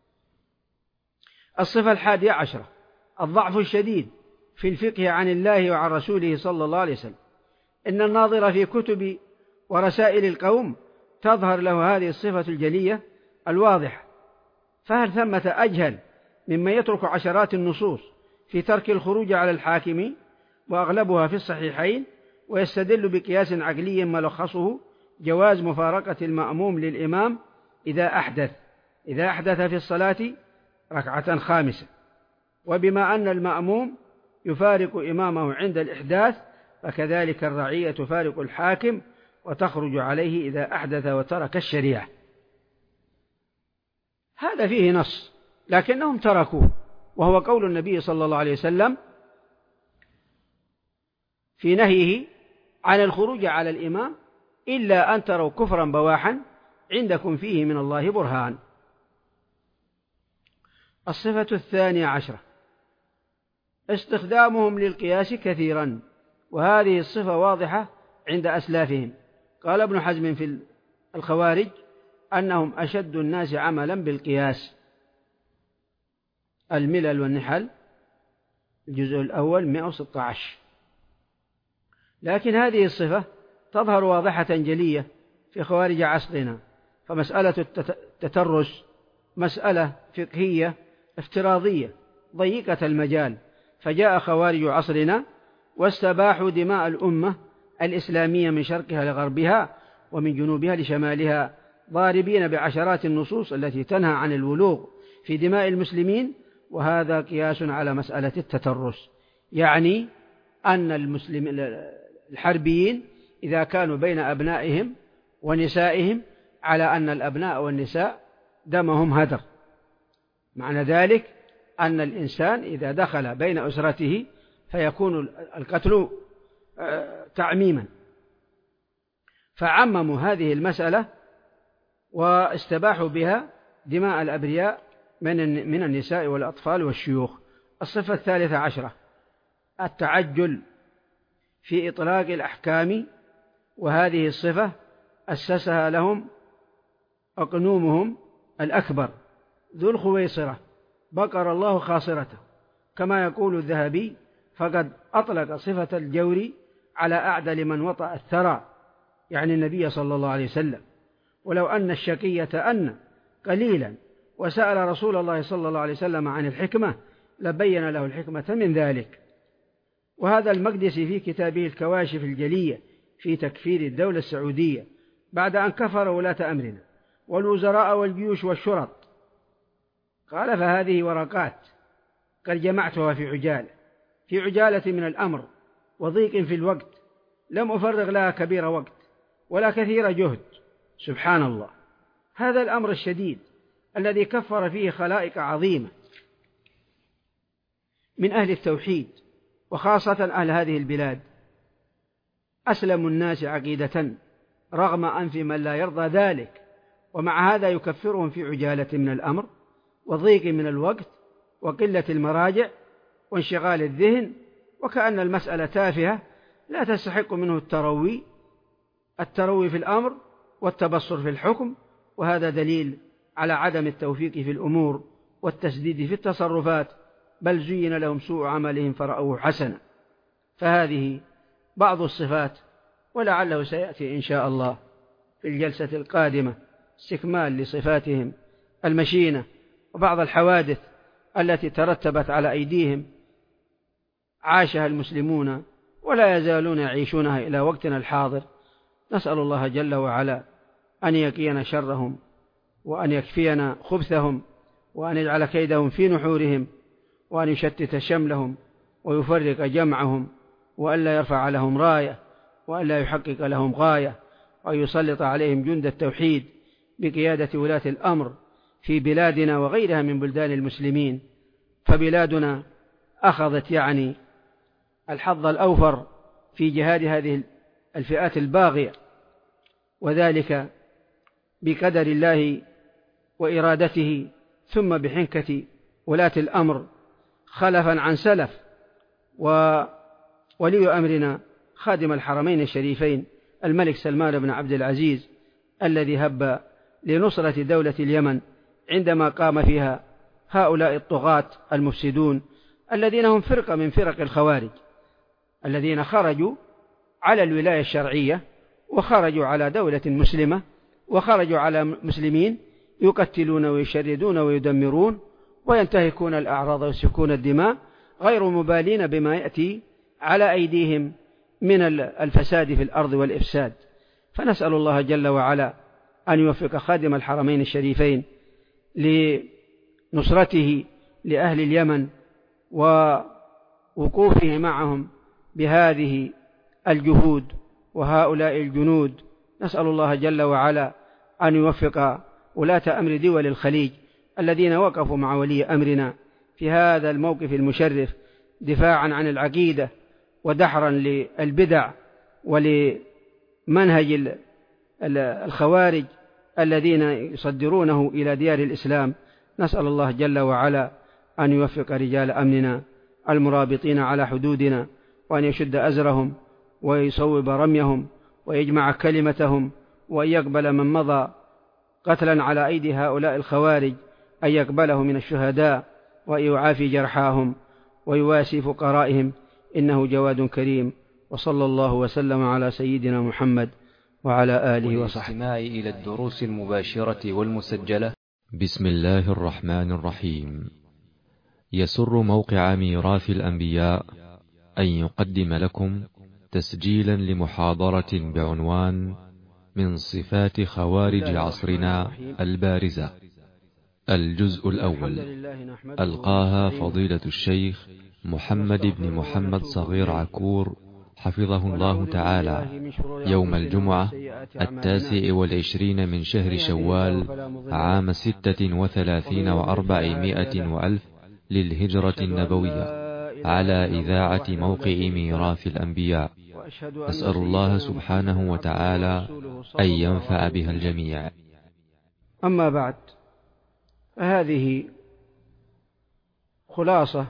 S2: الصفة 11: الضعف الشديد في الفقه عن الله وعن رسوله صلى الله عليه وسلم. إن الناظر في كتب ورسائل القوم تظهر له هذه الصفة الجلية الواضحة، فهل ثمة أجهل ممن يترك عشرات النصوص في ترك الخروج على الحاكم وأغلبها في الصحيحين ويستدل بقياس عقلي ملخصه جواز مفارقة المأموم للإمام إذا أحدث في الصلاة ركعة خامسة، وبما أن المأموم يفارق إمامه عند الإحداث فكذلك الرعية تفارق الحاكم وتخرج عليه إذا أحدث وترك الشريعة. هذا فيه نص لكنهم تركوه، وهو قول النبي صلى الله عليه وسلم في نهيه عن الخروج على الإمام إلا أن تروا كفرا بواحا عندكم فيه من الله برهان. الصفة 12 استخدامهم للقياس كثيرا، وهذه الصفة واضحة عند أسلافهم. قال ابن حزم في الخوارج أنهم أشد الناس عملا بالقياس، الملل والنحل الجزء الأول 116. لكن هذه الصفة تظهر واضحة جلية في خوارج عصرنا، فمسألة التترس مسألة فقهية افتراضية ضيقة المجال، فجاء خوارج عصرنا واستباحوا دماء الأمة الإسلامية من شرقها لغربها ومن جنوبها لشمالها، ضاربين بعشرات النصوص التي تنهى عن الولوغ في دماء المسلمين، وهذا قياس على مسألة التترس، يعني أن الحربيين إذا كانوا بين أبنائهم ونسائهم على أن الأبناء والنساء دمهم هدر، معنى ذلك أن الإنسان إذا دخل بين أسرته فيكون القتل تعميما، فعمموا هذه المسألة واستباحوا بها دماء الأبرياء من النساء والأطفال والشيوخ. الصفة 13 التعجل في إطلاق الأحكام، وهذه الصفة أسسها لهم أقنومهم الأكبر ذو الخويصرة بقر الله خاصرته، كما يقول الذهبي فقد أطلق صفة الجور على أعدل من وطأ الثرى، يعني النبي صلى الله عليه وسلم. ولو أن الشقي تأنى قليلا وسأل رسول الله صلى الله عليه وسلم عن الحكمة لبين له الحكمة من ذلك. وهذا المقدسي في كتابه الكواشف الجلية في تكفير الدولة السعودية بعد أن كفر ولاة أمرنا والوزراء والجيوش والشرط، قال فهذه ورقات قد جمعتها في عجالة من الأمر وضيق في الوقت، لم أفرغ لها كبير وقت ولا كثير جهد. سبحان الله، هذا الأمر الشديد الذي كفر فيه خلائق عظيمة من أهل التوحيد وخاصة أهل هذه البلاد، أسلم الناس عقيدة رغم أنف من لا يرضى ذلك، ومع هذا يكفرهم في عجالة من الأمر وضيق من الوقت وقلة المراجع وانشغال الذهن، وكأن المسألة تافهة لا تستحق منه التروي في الأمر والتبصر في الحكم، وهذا دليل على عدم التوفيق في الأمور والتسديد في التصرفات، بل زين لهم سوء عملهم فرأوه حسنا. فهذه بعض الصفات، ولعله سيأتي إن شاء الله في الجلسة القادمة استكمال لصفاتهم المشينة وبعض الحوادث التي ترتبت على أيديهم عاشها المسلمون ولا يزالون يعيشونها إلى وقتنا الحاضر. نسأل الله جل وعلا أن يقينا شرهم وأن يكفينا خبثهم وأن يجعل كيدهم في نحورهم وأن يشتت شملهم ويفرق جمعهم وأن لا يرفع لهم راية وأن لا يحقق لهم غاية، وأن يسلط عليهم جند التوحيد بقيادة ولاة الأمر في بلادنا وغيرها من بلدان المسلمين. فبلادنا أخذت يعني الحظ الأوفر في جهاد هذه الفئات الباغية، وذلك بقدر الله وإرادته، ثم بحنكة ولاة الأمر خلفا عن سلف. وولي أمرنا خادم الحرمين الشريفين الملك سلمان بن عبد العزيز الذي هب لنصرة دولة اليمن عندما قام فيها هؤلاء الطغاة المفسدون الذين هم فرقة من فرق الخوارج، الذين خرجوا على الولاية الشرعية وخرجوا على دولة مسلمة وخرجوا على مسلمين يقتلون ويشردون ويدمرون وينتهكون الأعراض ويسفكون الدماء، غير مبالين بما يأتي على أيديهم من الفساد في الأرض والإفساد. فنسأل الله جل وعلا أن يوفق خادم الحرمين الشريفين لنصرته لأهل اليمن ووقوفه معهم بهذه الجهود وهؤلاء الجنود. نسأل الله جل وعلا أن يوفق ولاة أمر دول الخليج الذين وقفوا مع ولي أمرنا في هذا الموقف المشرف دفاعا عن العقيدة ودحرا للبدع ولمنهج الخوارج الذين يصدرونه إلى ديار الإسلام. نسأل الله جل وعلا أن يوفق رجال أمننا المرابطين على حدودنا، وأن يشد أزرهم ويصوب رميهم ويجمع كلمتهم، وأن يقبل من مضى قتلا على أيدي هؤلاء الخوارج، أن يقبله من الشهداء وأن يعافي جرحاهم ويواسي فقرائهم، إنه جواد كريم. وصلى الله وسلم على سيدنا محمد وعلى آله وصحبه.
S3: إلى الدروس المباشرة والمسجلة.
S1: بسم الله الرحمن الرحيم. يسر موقع ميراث الأنبياء أن يقدم لكم تسجيلا لمحاضرة بعنوان من صفات خوارج عصرنا البارزة، الجزء الأول، ألقاها فضيلة الشيخ محمد بن محمد صغير عكور حفظه الله تعالى يوم الجمعة 29 من شهر شوال عام 36 و400 وألف للهجرة النبوية، على إذاعة موقع ميراث الأنبياء. أسأل الله سبحانه وتعالى أن ينفع بها الجميع.
S2: أما بعد، فهذه خلاصة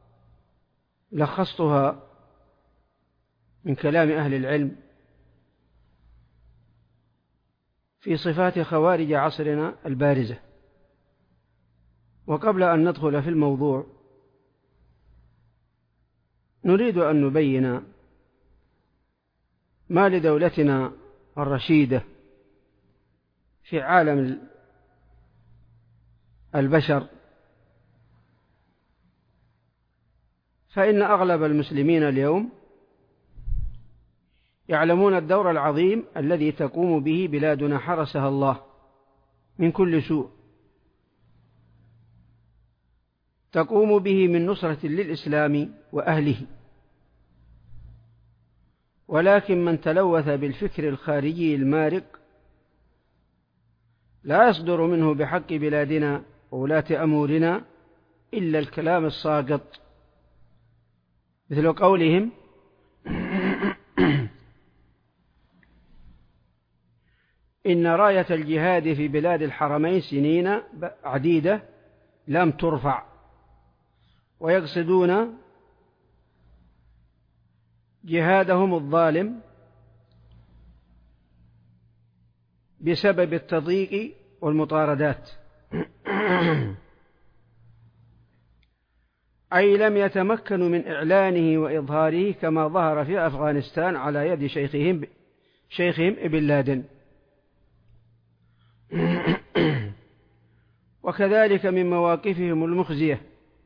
S2: لخصتها من كلام أهل العلم في صفات خوارج عصرنا البارزة. وقبل أن ندخل في الموضوع نريد أن نبين ما لدولتنا الرشيدة في عالم البشر، فإن أغلب المسلمين اليوم يعلمون الدور العظيم الذي تقوم به بلادنا حرسها الله من كل سوء، تقوم به من نصرة للإسلام وأهله. ولكن من تلوث بالفكر الخارجي المارق لا يصدر منه بحق بلادنا وولاة أمورنا إلا الكلام الساقط، مثل قولهم إن راية الجهاد في بلاد الحرمين سنين عديدة لم ترفع، ويقصدون جهادهم الظالم بسبب التضييق والمطاردات، أي لم يتمكنوا من إعلانه وإظهاره كما ظهر في أفغانستان على يد شيخهم ابن لادن. وكذلك من مواقفهم المخزية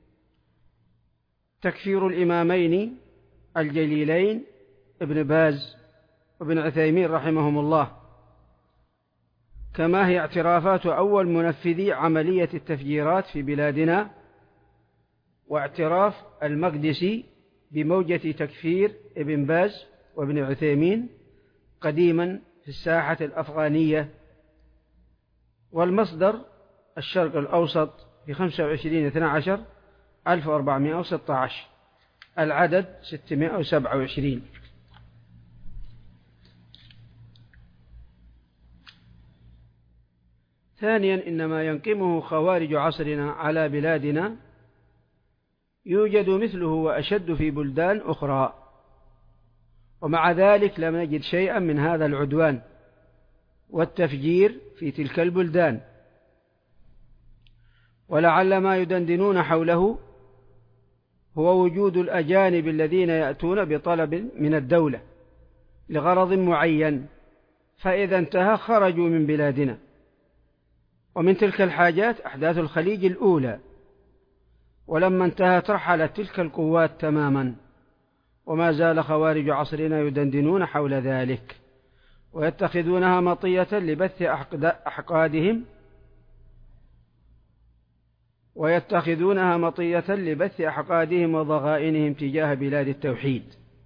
S2: تكفير الإمامين الجليلين ابن باز وابن عثيمين رحمهم الله، كما هي اعترافات أول منفذي عملية التفجيرات في بلادنا، واعتراف المقدسي بموجة تكفير ابن باز وابن عثيمين قديما في الساحة الأفغانية. والمصدر الشرق الأوسط في 25/12/1416، العدد 627. ثانيا، إنما ينقمه خوارج عصرنا على بلادنا يوجد مثله وأشد في بلدان أخرى، ومع ذلك لم نجد شيئا من هذا العدوان والتفجير في تلك البلدان. ولعل ما يدندنون حوله هو وجود الأجانب الذين يأتون بطلب من الدولة لغرض معين، فإذا انتهى خرجوا من بلادنا. ومن تلك الحاجات أحداث الخليج الأولى، ولما انتهت رحلت تلك القوات تماما وما زال خوارج عصرنا يدندنون حول ذلك ويتخذونها مطية لبث أحقادهم وضغائنهم تجاه بلاد التوحيد.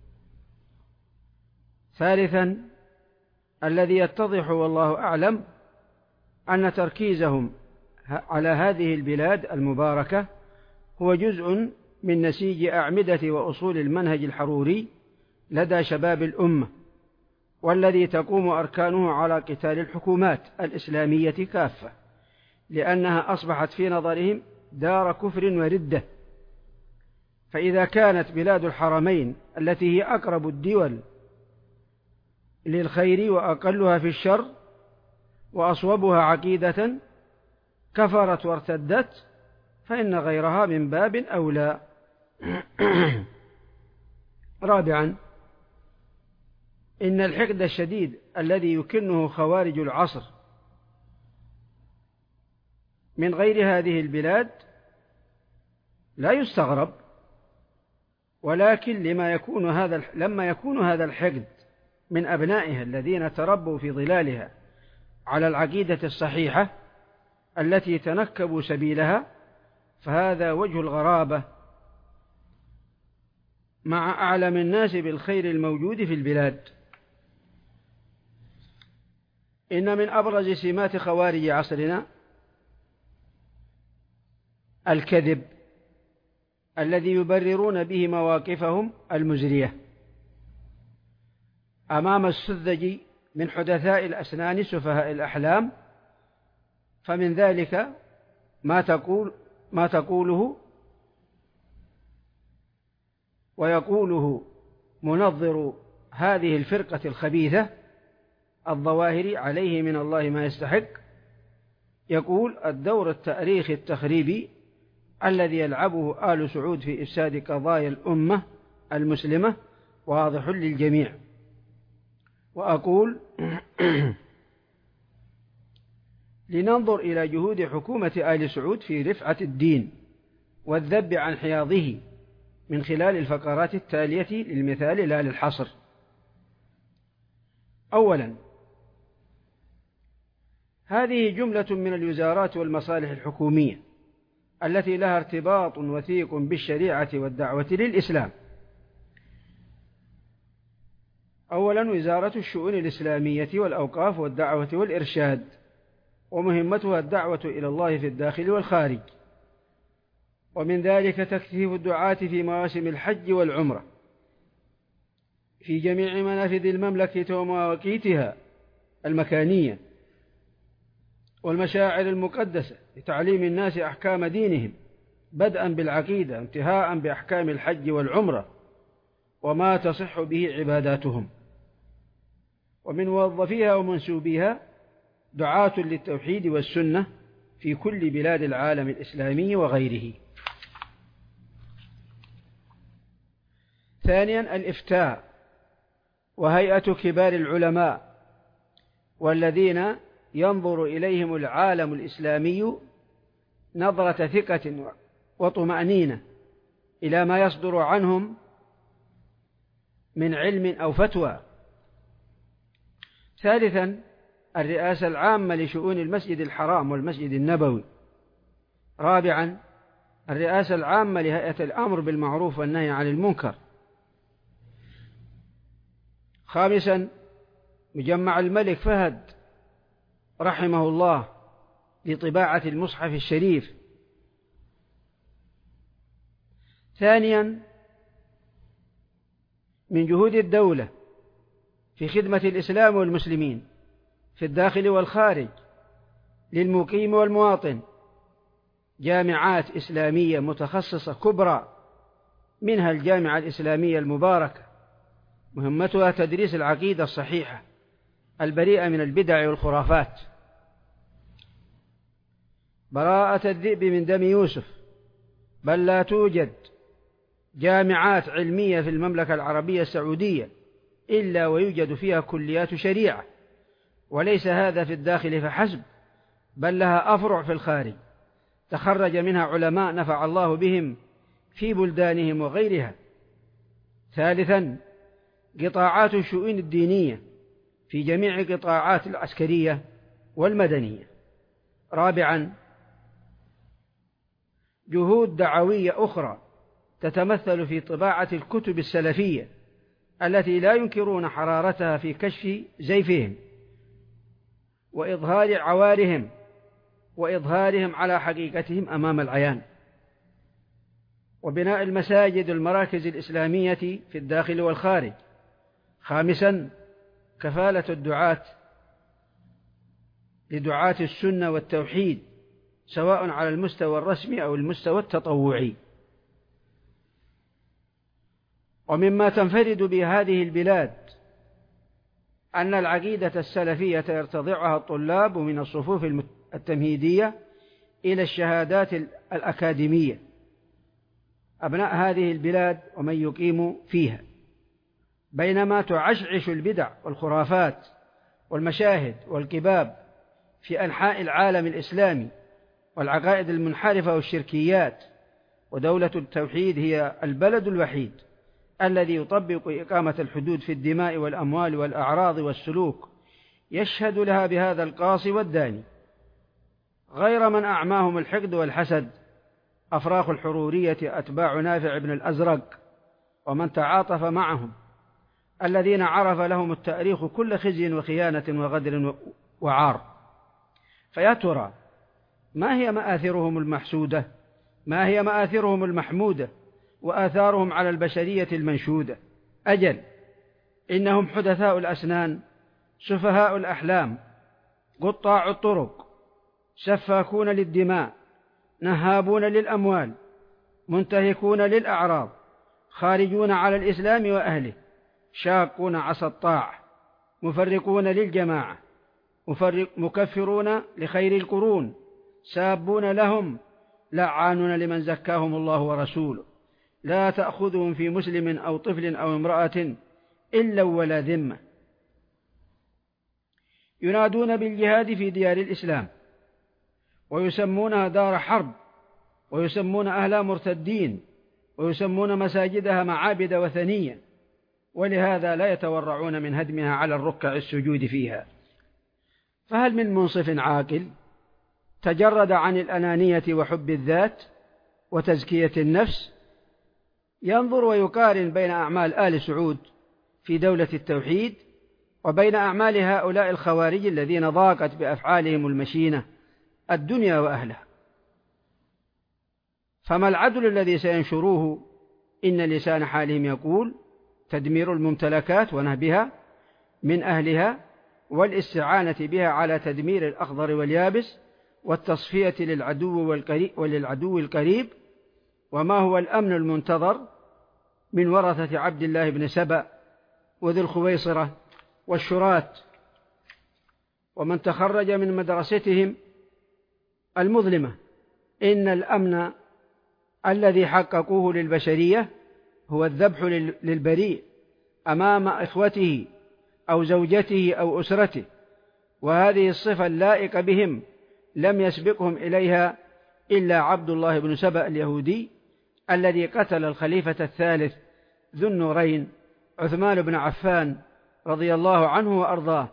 S2: ثالثا، الذي يتضح والله أعلم أن تركيزهم على هذه البلاد المباركة هو جزء من نسيج أعمدة وأصول المنهج الحروري لدى شباب الأمة، والذي تقوم أركانه على قتال الحكومات الإسلامية كافة، لأنها أصبحت في نظرهم دار كفر وردة. فإذا كانت بلاد الحرمين التي هي أقرب الدول للخير وأقلها في الشر وأصوبها عقيدة كفرت وارتدت، فإن غيرها من باب أولى. رابعا، إن الحقد الشديد الذي يكنه خوارج العصر من غير هذه البلاد لا يستغرب، ولكن لما يكون هذا الحقد من أبنائها الذين تربوا في ظلالها على العقيدة الصحيحة التي تنكبوا سبيلها، فهذا وجه الغرابة مع أعلم الناس بالخير الموجود في البلاد. إن من أبرز سمات خوارج عصرنا الكذب الذي يبررون به مواقفهم المزرية أمام السذج من حدثاء الأسنان سفهاء الأحلام. فمن ذلك ما تقوله ويقوله منظر هذه الفرقة الخبيثة الظواهر عليه من الله ما يستحق. يقول: الدور التاريخي التخريبي الذي يلعبه آل سعود في إفساد قضايا الأمة المسلمة واضح للجميع. وأقول: لننظر إلى جهود حكومة آل سعود في رفعة الدين والذب عن حياضه من خلال الفقرات التالية للمثال لا للحصر. أولا، هذه جملة من الوزارات والمصالح الحكومية التي لها ارتباط وثيق بالشريعة والدعوة للإسلام. أولا، وزارة الشؤون الإسلامية والأوقاف والدعوة والإرشاد، ومهمتها الدعوة إلى الله في الداخل والخارج، ومن ذلك تكثيف الدعاة في مواسم الحج والعمرة في جميع منافذ المملكة ومواقيتها المكانية والمشاعر المقدسة لتعليم الناس أحكام دينهم، بدءا بالعقيدة انتهاء بأحكام الحج والعمرة وما تصح به عباداتهم. ومن موظفيها ومنسوبيها دعاة للتوحيد والسنة في كل بلاد العالم الإسلامي وغيره. ثانيا، الإفتاء وهيئة كبار العلماء والذين ينظر إليهم العالم الإسلامي نظرة ثقة وطمأنينة إلى ما يصدر عنهم من علم أو فتوى. ثالثا، الرئاسة العامة لشؤون المسجد الحرام والمسجد النبوي. رابعا، الرئاسة العامة لهيئة الأمر بالمعروف والنهي عن المنكر. خامسا، مجمع الملك فهد رحمه الله لطباعة المصحف الشريف. ثانيا، من جهود الدولة في خدمة الإسلام والمسلمين في الداخل والخارج للمقيم والمواطن جامعات إسلامية متخصصة كبرى، منها الجامعة الإسلامية المباركة، مهمتها تدريس العقيدة الصحيحة البريئة من البدع والخرافات، براءة الذئب من دم يوسف. بل لا توجد جامعات علمية في المملكة العربية السعودية إلا ويوجد فيها كليات شريعة، وليس هذا في الداخل فحسب، بل لها أفرع في الخارج تخرج منها علماء نفع الله بهم في بلدانهم وغيرها. ثالثا قطاعات الشؤون الدينية في جميع قطاعات العسكرية والمدنية. رابعا جهود دعوية أخرى تتمثل في طباعة الكتب السلفية التي لا ينكرون حرارتها في كشف زيفهم وإظهار عوارهم وإظهارهم على حقيقتهم أمام العيان، وبناء المساجد والمراكز الإسلامية في الداخل والخارج. خامسا كفالة الدعاة لدعاة السنة والتوحيد سواء على المستوى الرسمي أو المستوى التطوعي. ومما تنفرد بهذه البلاد أن العقيدة السلفية يرتضعها الطلاب من الصفوف التمهيدية إلى الشهادات الأكاديمية أبناء هذه البلاد ومن يقيم فيها، بينما تعشعش البدع والخرافات والمشاهد والكباب في أنحاء العالم الإسلامي والعقائد المنحرفة والشركيات. ودولة التوحيد هي البلد الوحيد الذي يطبق إقامة الحدود في الدماء والأموال والأعراض والسلوك، يشهد لها بهذا القاصي والداني، غير من أعماهم الحقد والحسد أفراخ الحرورية أتباع نافع بن الأزرق ومن تعاطف معهم، الذين عرف لهم التاريخ كل خزي وخيانة وغدر وعار. فيا ترى ما هي مآثرهم المحسودة؟ ما هي مآثرهم المحمودة وآثارهم على البشرية المنشودة؟ أجل إنهم حدثاء الأسنان، سفهاء الأحلام، قطاع الطرق، سفاكون للدماء، نهابون للأموال، منتهكون للأعراض، خارجون على الإسلام وأهله، شاقون عصا الطاعة، مفرقون للجماعة، مكفرون لخير القرون، سابون لهم، لعانون لمن زكاهم الله ورسوله، لا تأخذهم في مسلم أو طفل أو امرأة إلا ولا ذمة، ينادون بالجهاد في ديار الإسلام ويسمونها دار حرب، ويسمون أهلها مرتدين، ويسمون مساجدها معابد وثنية، ولهذا لا يتورعون من هدمها على الركع السجود فيها. فهل من منصف عاقل تجرد عن الأنانية وحب الذات وتزكية النفس ينظر ويقارن بين أعمال آل سعود في دولة التوحيد وبين أعمال هؤلاء الخوارج الذين ضاقت بأفعالهم المشينة الدنيا وأهلها؟ فما العدل الذي سينشروه إن لسان حالهم يقول تدمير الممتلكات ونهبها من أهلها والاستعانة بها على تدمير الأخضر واليابس والتصفية وللعدو القريب؟ وما هو الأمن المنتظر من ورثة عبد الله بن سبأ وذي الخويصرة والشرات ومن تخرج من مدرستهم المظلمة؟ إن الأمن الذي حققوه للبشرية هو الذبح للبريء أمام إخوته أو زوجته أو أسرته، وهذه الصفة اللائقة بهم لم يسبقهم إليها إلا عبد الله بن سبأ اليهودي الذي قتل الخليفة الثالث ذو النورين عثمان بن عفان رضي الله عنه وأرضاه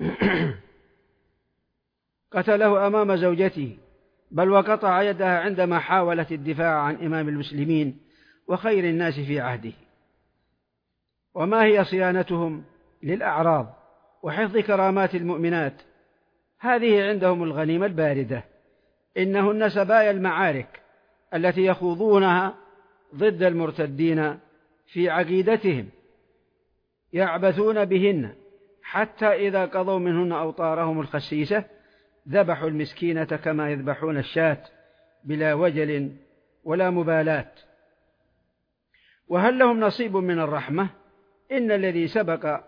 S2: قتله أمام زوجته، بل وقطع يدها عندما حاولت الدفاع عن إمام المسلمين وخير الناس في عهده. وما هي صيانتهم للأعراض وحفظ كرامات المؤمنات؟ هذه عندهم الغنيمة الباردة، إنهن سبايا المعارك التي يخوضونها ضد المرتدين في عقيدتهم، يعبثون بهن حتى إذا قضوا منهن أوطارهم الخسيسة ذبحوا المسكينة كما يذبحون الشاة بلا وجل ولا مبالاة. وهل لهم نصيب من الرحمة؟ إن الذي سبق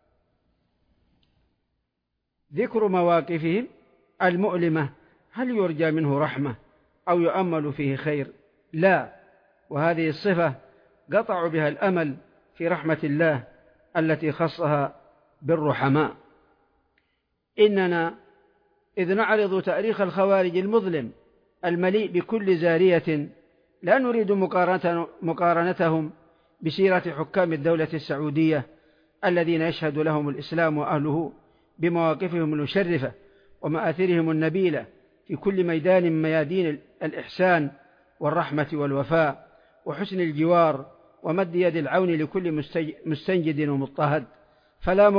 S2: ذكر مواقفهم المؤلمة هل يرجى منه رحمة أو يؤمل فيه خير؟ لا، وهذه الصفة قطعوا بها الأمل في رحمة الله التي خصها بالرحماء. إننا إذ نعرض تاريخ الخوارج المظلم المليء بكل زارية لا نريد مقارنتهم بسيرة حكام الدولة السعودية الذين يشهد لهم الإسلام وأهله بمواقفهم المشرفة ومآثرهم النبيلة في كل ميدان من ميادين الإحسان والرحمة والوفاء وحسن الجوار ومد يد العون لكل مستنجد ومضطهد، فلا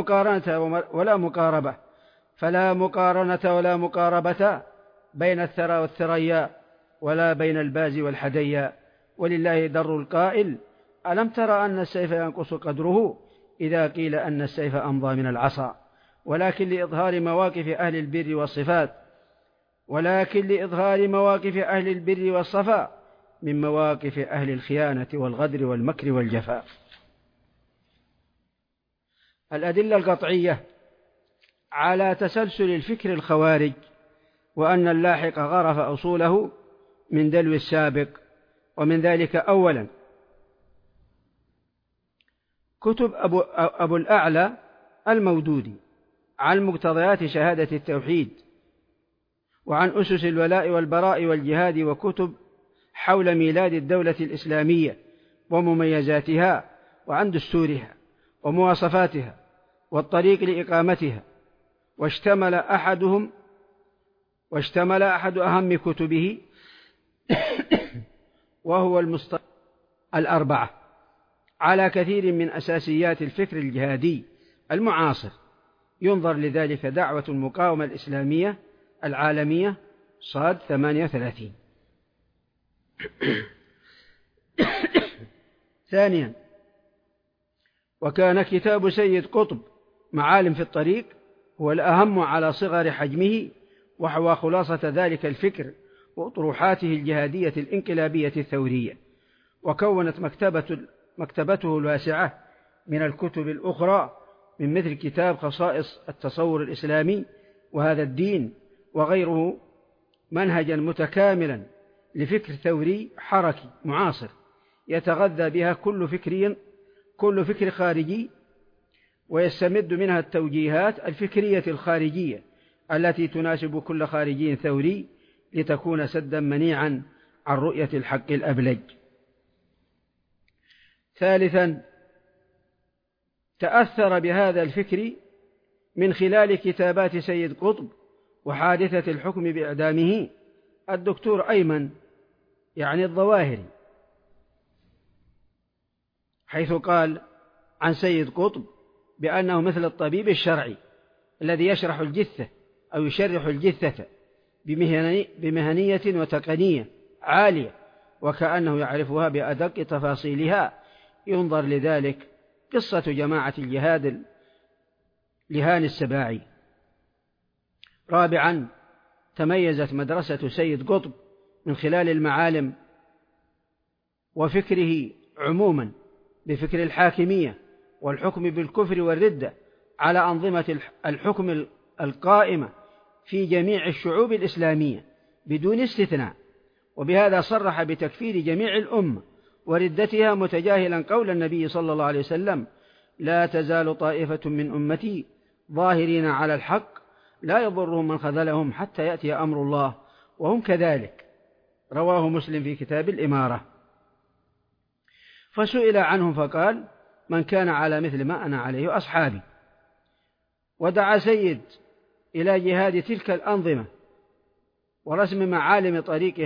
S2: مقارنة ولا مقاربة بين الثرى والثريا ولا بين الباز والحديا. ولله در القائل: ألم تر أن السيف ينقص قدره إذا قيل أن السيف أمضى من العصا. ولكن لإظهار مواقف أهل البر والصفاء من مواقف أهل الخيانة والغدر والمكر والجفاء. الأدلة القطعية على تسلسل الفكر الخوارج وأن اللاحق غرف أصوله من دلو السابق، ومن ذلك أولا كتب أبو الأعلى المودودي عن مقتضيات شهادة التوحيد، وعن أسس الولاء والبراء والجهاد، وكتب حول ميلاد الدولة الإسلامية ومميزاتها وعن دستورها ومواصفاتها والطريق لإقامتها. واشتمل أحد أهم كتبه وهو المصطلح الأربعة على كثير من أساسيات الفكر الجهادي المعاصر. ينظر لذلك دعوة المقاومة الإسلامية العالمية صاد 38. ثانيا، وكان كتاب سيد قطب معالم في الطريق هو الأهم على صغر حجمه، وحوى خلاصة ذلك الفكر وأطروحاته الجهادية الانقلابية الثورية، وكونت مكتبته الواسعة من الكتب الأخرى من مثل كتاب خصائص التصور الإسلامي وهذا الدين وغيره منهجا متكاملا لفكر ثوري حركي معاصر يتغذى بها كل فكر خارجي، ويستمد منها التوجيهات الفكرية الخارجية التي تناسب كل خارجي ثوري لتكون سدا منيعا عن رؤية الحق الأبلج. ثالثا، تأثر بهذا الفكر من خلال كتابات سيد قطب وحادثة الحكم بإعدامه الدكتور أيمن الظواهري، حيث قال عن سيد قطب بأنه مثل الطبيب الشرعي الذي يشرح الجثة أو يشرح الجثة بمهنية وتقنية عالية وكأنه يعرفها بأدق تفاصيلها. ينظر لذلك قصة جماعة الجهاد لهاني السباعي. رابعا، تميزت مدرسة سيد قطب من خلال المعالم وفكره عموما بفكر الحاكمية والحكم بالكفر والردة على أنظمة الحكم القائمة في جميع الشعوب الإسلامية بدون استثناء، وبهذا صرح بتكفير جميع الأمة وردتها متجاهلا قول النبي صلى الله عليه وسلم: لا تزال طائفة من أمتي ظاهرين على الحق لا يضرهم من خذلهم حتى يأتي أمر الله وهم كذلك. رواه مسلم في كتاب الإمارة. فسئل عنهم فقال: من كان على مثل ما أنا عليه أصحابي. ودعا سيد إلى جهاد تلك الأنظمة ورسم معالم طريق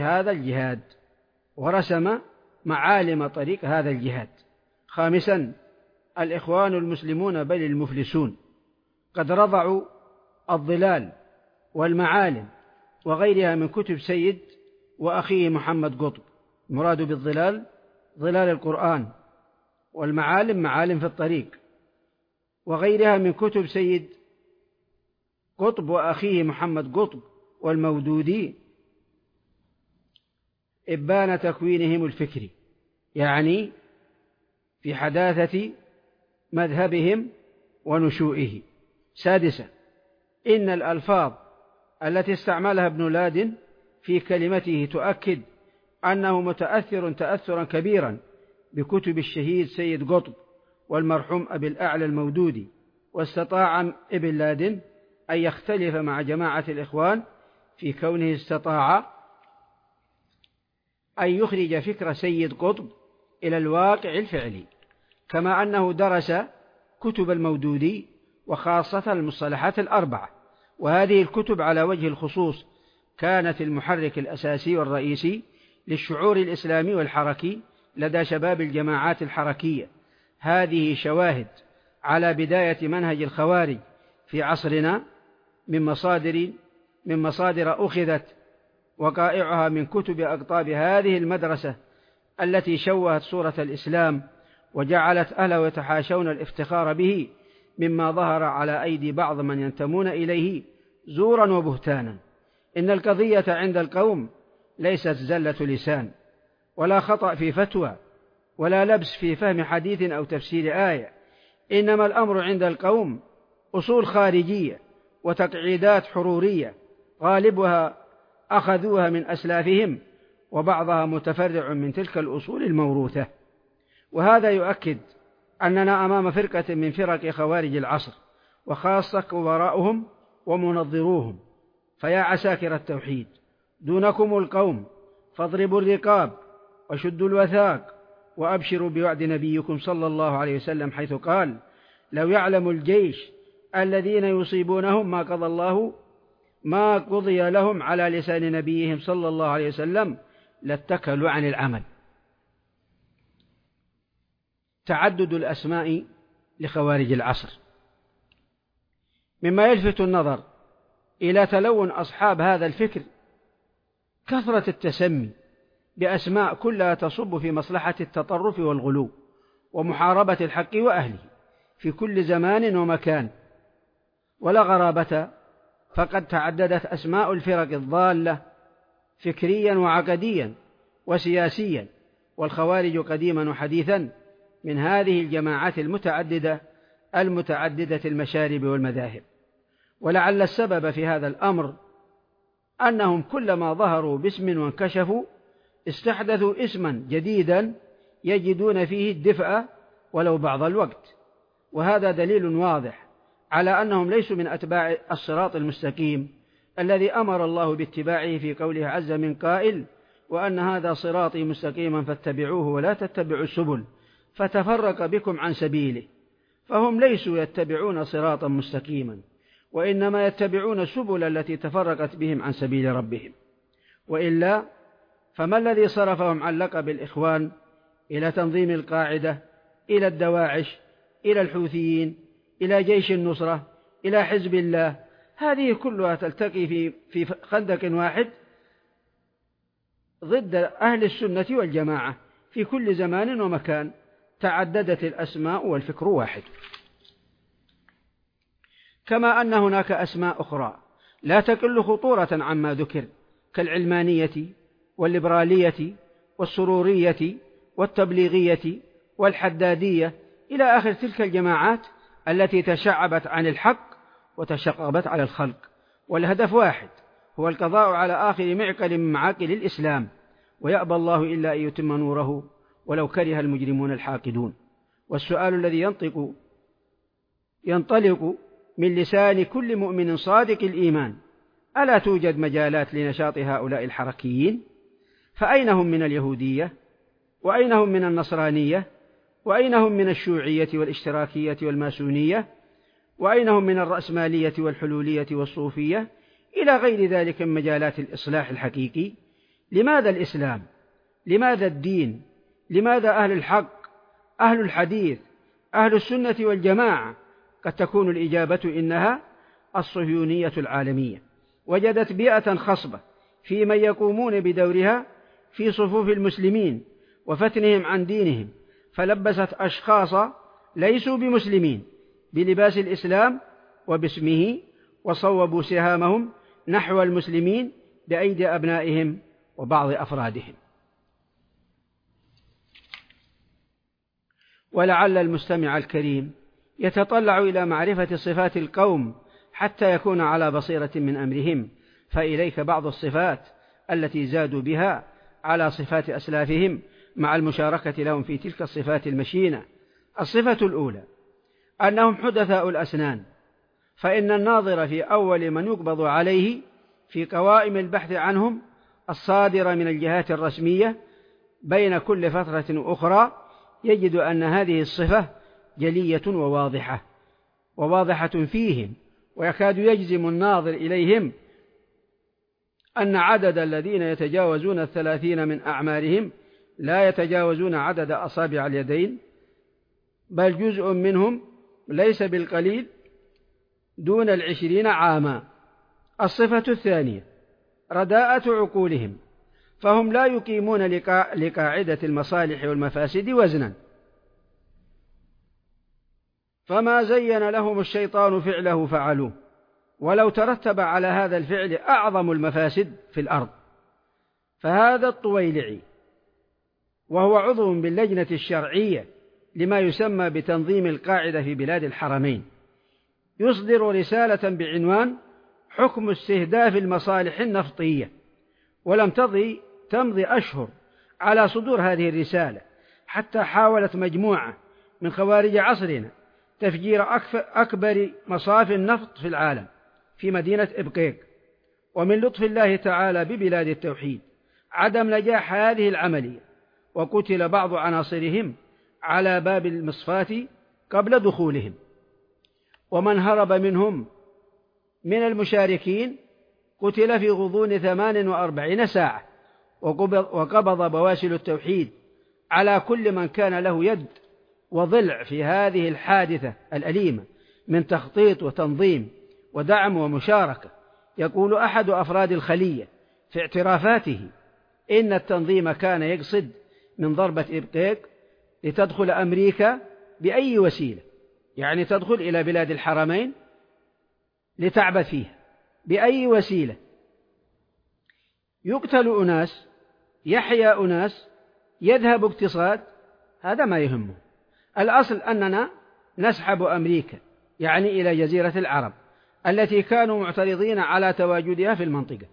S2: هذا الجهاد. خامسا، الإخوان المسلمون بل المفلسون قد رضعوا الظلال والمعالم وغيرها من كتب سيد وأخيه محمد قطب. المراد بالظلال ظلال القرآن، والمعالم معالم في الطريق، وغيرها من كتب سيد قطب وأخيه محمد قطب والمودودي إبان تكوينهم الفكري، يعني في حداثة مذهبهم ونشوئه. سادسا، إن الألفاظ التي استعملها ابن لادن في كلمته تؤكد أنه متأثر تأثرا كبيرا بكتب الشهيد سيد قطب والمرحوم أبي الأعلى المودودي. واستطاع ابن لادن أن يختلف مع جماعة الإخوان في كونه استطاع أن يخرج فكر سيد قطب إلى الواقع الفعلي. كما أنه درس كتب المودودي وخاصة المصطلحات الأربعة، وهذه الكتب على وجه الخصوص كانت المحرك الأساسي والرئيسي للشعور الإسلامي والحركي لدى شباب الجماعات الحركية. هذه شواهد على بداية منهج الخوارج في عصرنا من مصادر أخذت وقائعها من كتب أقطاب هذه المدرسة التي شوهت صورة الإسلام وجعلت أهله يتحاشون الافتخار به، مما ظهر على أيدي بعض من ينتمون إليه زورا وبهتانا. إن القضية عند القوم ليست زلة لسان ولا خطأ في فتوى ولا لبس في فهم حديث أو تفسير آية، إنما الأمر عند القوم أصول خارجية وتقعيدات حرورية غالبها أخذوها من أسلافهم، وبعضها متفرع من تلك الأصول الموروثة. وهذا يؤكد أننا أمام فرقة من فرق خوارج العصر، وخاصة كبراءهم ومنظروهم. فيا عساكر التوحيد، دونكم القوم، فاضربوا الرقاب وشدوا الوثاق، وأبشروا بوعد نبيكم صلى الله عليه وسلم، حيث قال: لو يعلم الجيش الذين يصيبونهم ما قضي لهم على لسان نبيهم صلى الله عليه وسلم لاتكلوا عن العمل. تعدد الأسماء لخوارج العصر. مما يلفت النظر إلى تلون أصحاب هذا الفكر كثرة التسمي بأسماء كلها تصب في مصلحة التطرف والغلو ومحاربة الحق وأهله في كل زمان ومكان. ولا غرابة، فقد تعددت أسماء الفرق الضالة فكريا وعقديا وسياسيا، والخوارج قديما وحديثا من هذه الجماعات المتعددة المشارب والمذاهب. ولعل السبب في هذا الأمر أنهم كلما ظهروا باسم وانكشفوا استحدثوا اسما جديدا يجدون فيه الدفء ولو بعض الوقت. وهذا دليل واضح على أنهم ليسوا من أتباع الصراط المستقيم الذي أمر الله باتباعه في قوله عز من قائل: وأن هذا صراطي مستقيما فاتبعوه ولا تتبعوا السبل فتفرق بكم عن سبيله. فهم ليسوا يتبعون صراطا مستقيما، وإنما يتبعون السبل التي تفرقت بهم عن سبيل ربهم. وإلا فما الذي صرفهم عن لقب الإخوان إلى تنظيم القاعدة، إلى الدواعش، إلى الحوثيين، إلى جيش النصرة، إلى حزب الله؟ هذه كلها تلتقي في خندق واحد ضد أهل السنة والجماعة في كل زمان ومكان. تعددت الأسماء والفكر واحد. كما أن هناك أسماء أخرى لا تقل خطورة عما ذكر، كالعلمانية والليبرالية والسرورية والتبليغية والحدادية إلى آخر تلك الجماعات التي تشعبت عن الحق وتشقبت على الخلق، والهدف واحد، هو القضاء على آخر معقل من معاقل الإسلام، ويأبى الله إلا أن يتم نوره ولو كره المجرمون الحاقدون. والسؤال الذي ينطلق من لسان كل مؤمن صادق الإيمان: ألا توجد مجالات لنشاط هؤلاء الحركيين؟ فأين هم من اليهودية؟ وأين هم من النصرانية؟ وأين هم من الشيوعية والاشتراكية والماسونية؟ وأين هم من الرأسمالية والحلولية والصوفية إلى غير ذلك من مجالات الإصلاح الحقيقي؟ لماذا الإسلام؟ لماذا الدين؟ لماذا أهل الحق، أهل الحديث، أهل السنة والجماعة؟ قد تكون الإجابة إنها الصهيونية العالمية. وجدت بيئة خصبة في من يقومون بدورها في صفوف المسلمين وفتنهم عن دينهم، فلبست أشخاص ليسوا بمسلمين بلباس الإسلام وباسمه، وصوبوا سهامهم نحو المسلمين بأيدي أبنائهم وبعض أفرادهم. ولعل المستمع الكريم يتطلع إلى معرفة صفات القوم حتى يكون على بصيرة من أمرهم، فإليك بعض الصفات التي زادوا بها على صفات أسلافهم مع المشاركة لهم في تلك الصفات المشينة. الصفة الأولى أنهم حدثاء الأسنان، فإن الناظر في أول من يقبض عليه في قوائم البحث عنهم الصادرة من الجهات الرسمية بين كل فترة أخرى يجد أن هذه الصفة جلية وواضحة فيهم، ويكاد يجزم الناظر إليهم أن عدد الذين يتجاوزون 30 من أعمارهم لا يتجاوزون عدد أصابع اليدين، بل جزء منهم ليس بالقليل دون 20 عاما. الصفة الثانية رداءة عقولهم، فهم لا يقيمون لقاعدة المصالح والمفاسد وزنا، فما زين لهم الشيطان فعله فعلوه، ولو ترتب على هذا الفعل أعظم المفاسد في الأرض. فهذا الطويلعي وهو عضو باللجنة الشرعية لما يسمى بتنظيم القاعدة في بلاد الحرمين يصدر رسالة بعنوان حكم استهداف المصالح النفطية، ولم تمضي أشهر على صدور هذه الرسالة حتى حاولت مجموعة من خوارج عصرنا تفجير أكبر مصاف النفط في العالم في مدينة إبقيق. ومن لطف الله تعالى ببلاد التوحيد عدم نجاح هذه العملية، وقتل بعض عناصرهم على باب المصفاة قبل دخولهم، ومن هرب منهم من المشاركين قتل في غضون 48 ساعة. وقبض بواسل التوحيد على كل من كان له يد وضلع في هذه الحادثة الأليمة من تخطيط وتنظيم ودعم ومشاركة. يقول أحد أفراد الخلية في اعترافاته إن التنظيم كان يقصد من ضربة إبقيق لتدخل أمريكا بأي وسيلة، يعني تدخل إلى بلاد الحرمين لتعبث فيها بأي وسيلة، يقتل أناس، يحيا أناس، يذهب اقتصاد، هذا ما يهمه. الأصل أننا نسحب أمريكا يعني إلى جزيرة العرب التي كانوا معترضين على تواجدها في المنطقة.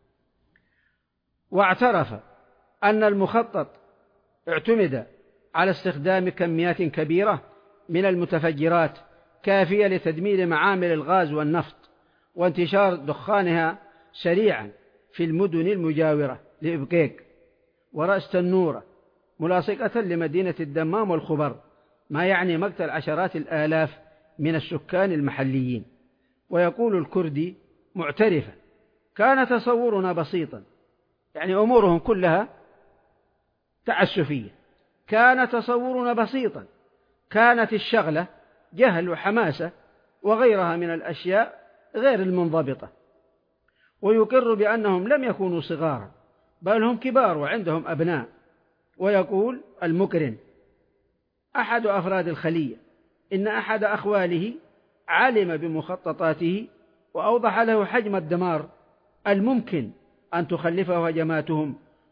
S2: واعترف أن المخطط اعتمد على استخدام كميات كبيرة من المتفجرات كافية لتدمير معامل الغاز والنفط وانتشار دخانها سريعا في المدن المجاورة لإبقيق ورأس تنورة ملاصقة لمدينة الدمام والخبر، ما يعني مقتل عشرات الآلاف من السكان المحليين. ويقول الكردي معترفا: كان تصورنا بسيطا، يعني أمورهم كلها تعسفية، كان تصورنا بسيطا، كانت الشغلة جهل وحماسة وغيرها من الأشياء غير المنضبطة. ويقر بأنهم لم يكونوا صغارا بل هم كبار وعندهم أبناء. ويقول المكرم أحد أفراد الخلية إن أحد أخواله علم بمخططاته وأوضح له حجم الدمار الممكن أن تخلفه هجماتهم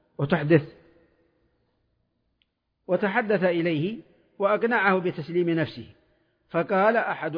S2: وتحدث إليه وأقنعه بتسليم نفسه. فقال أحد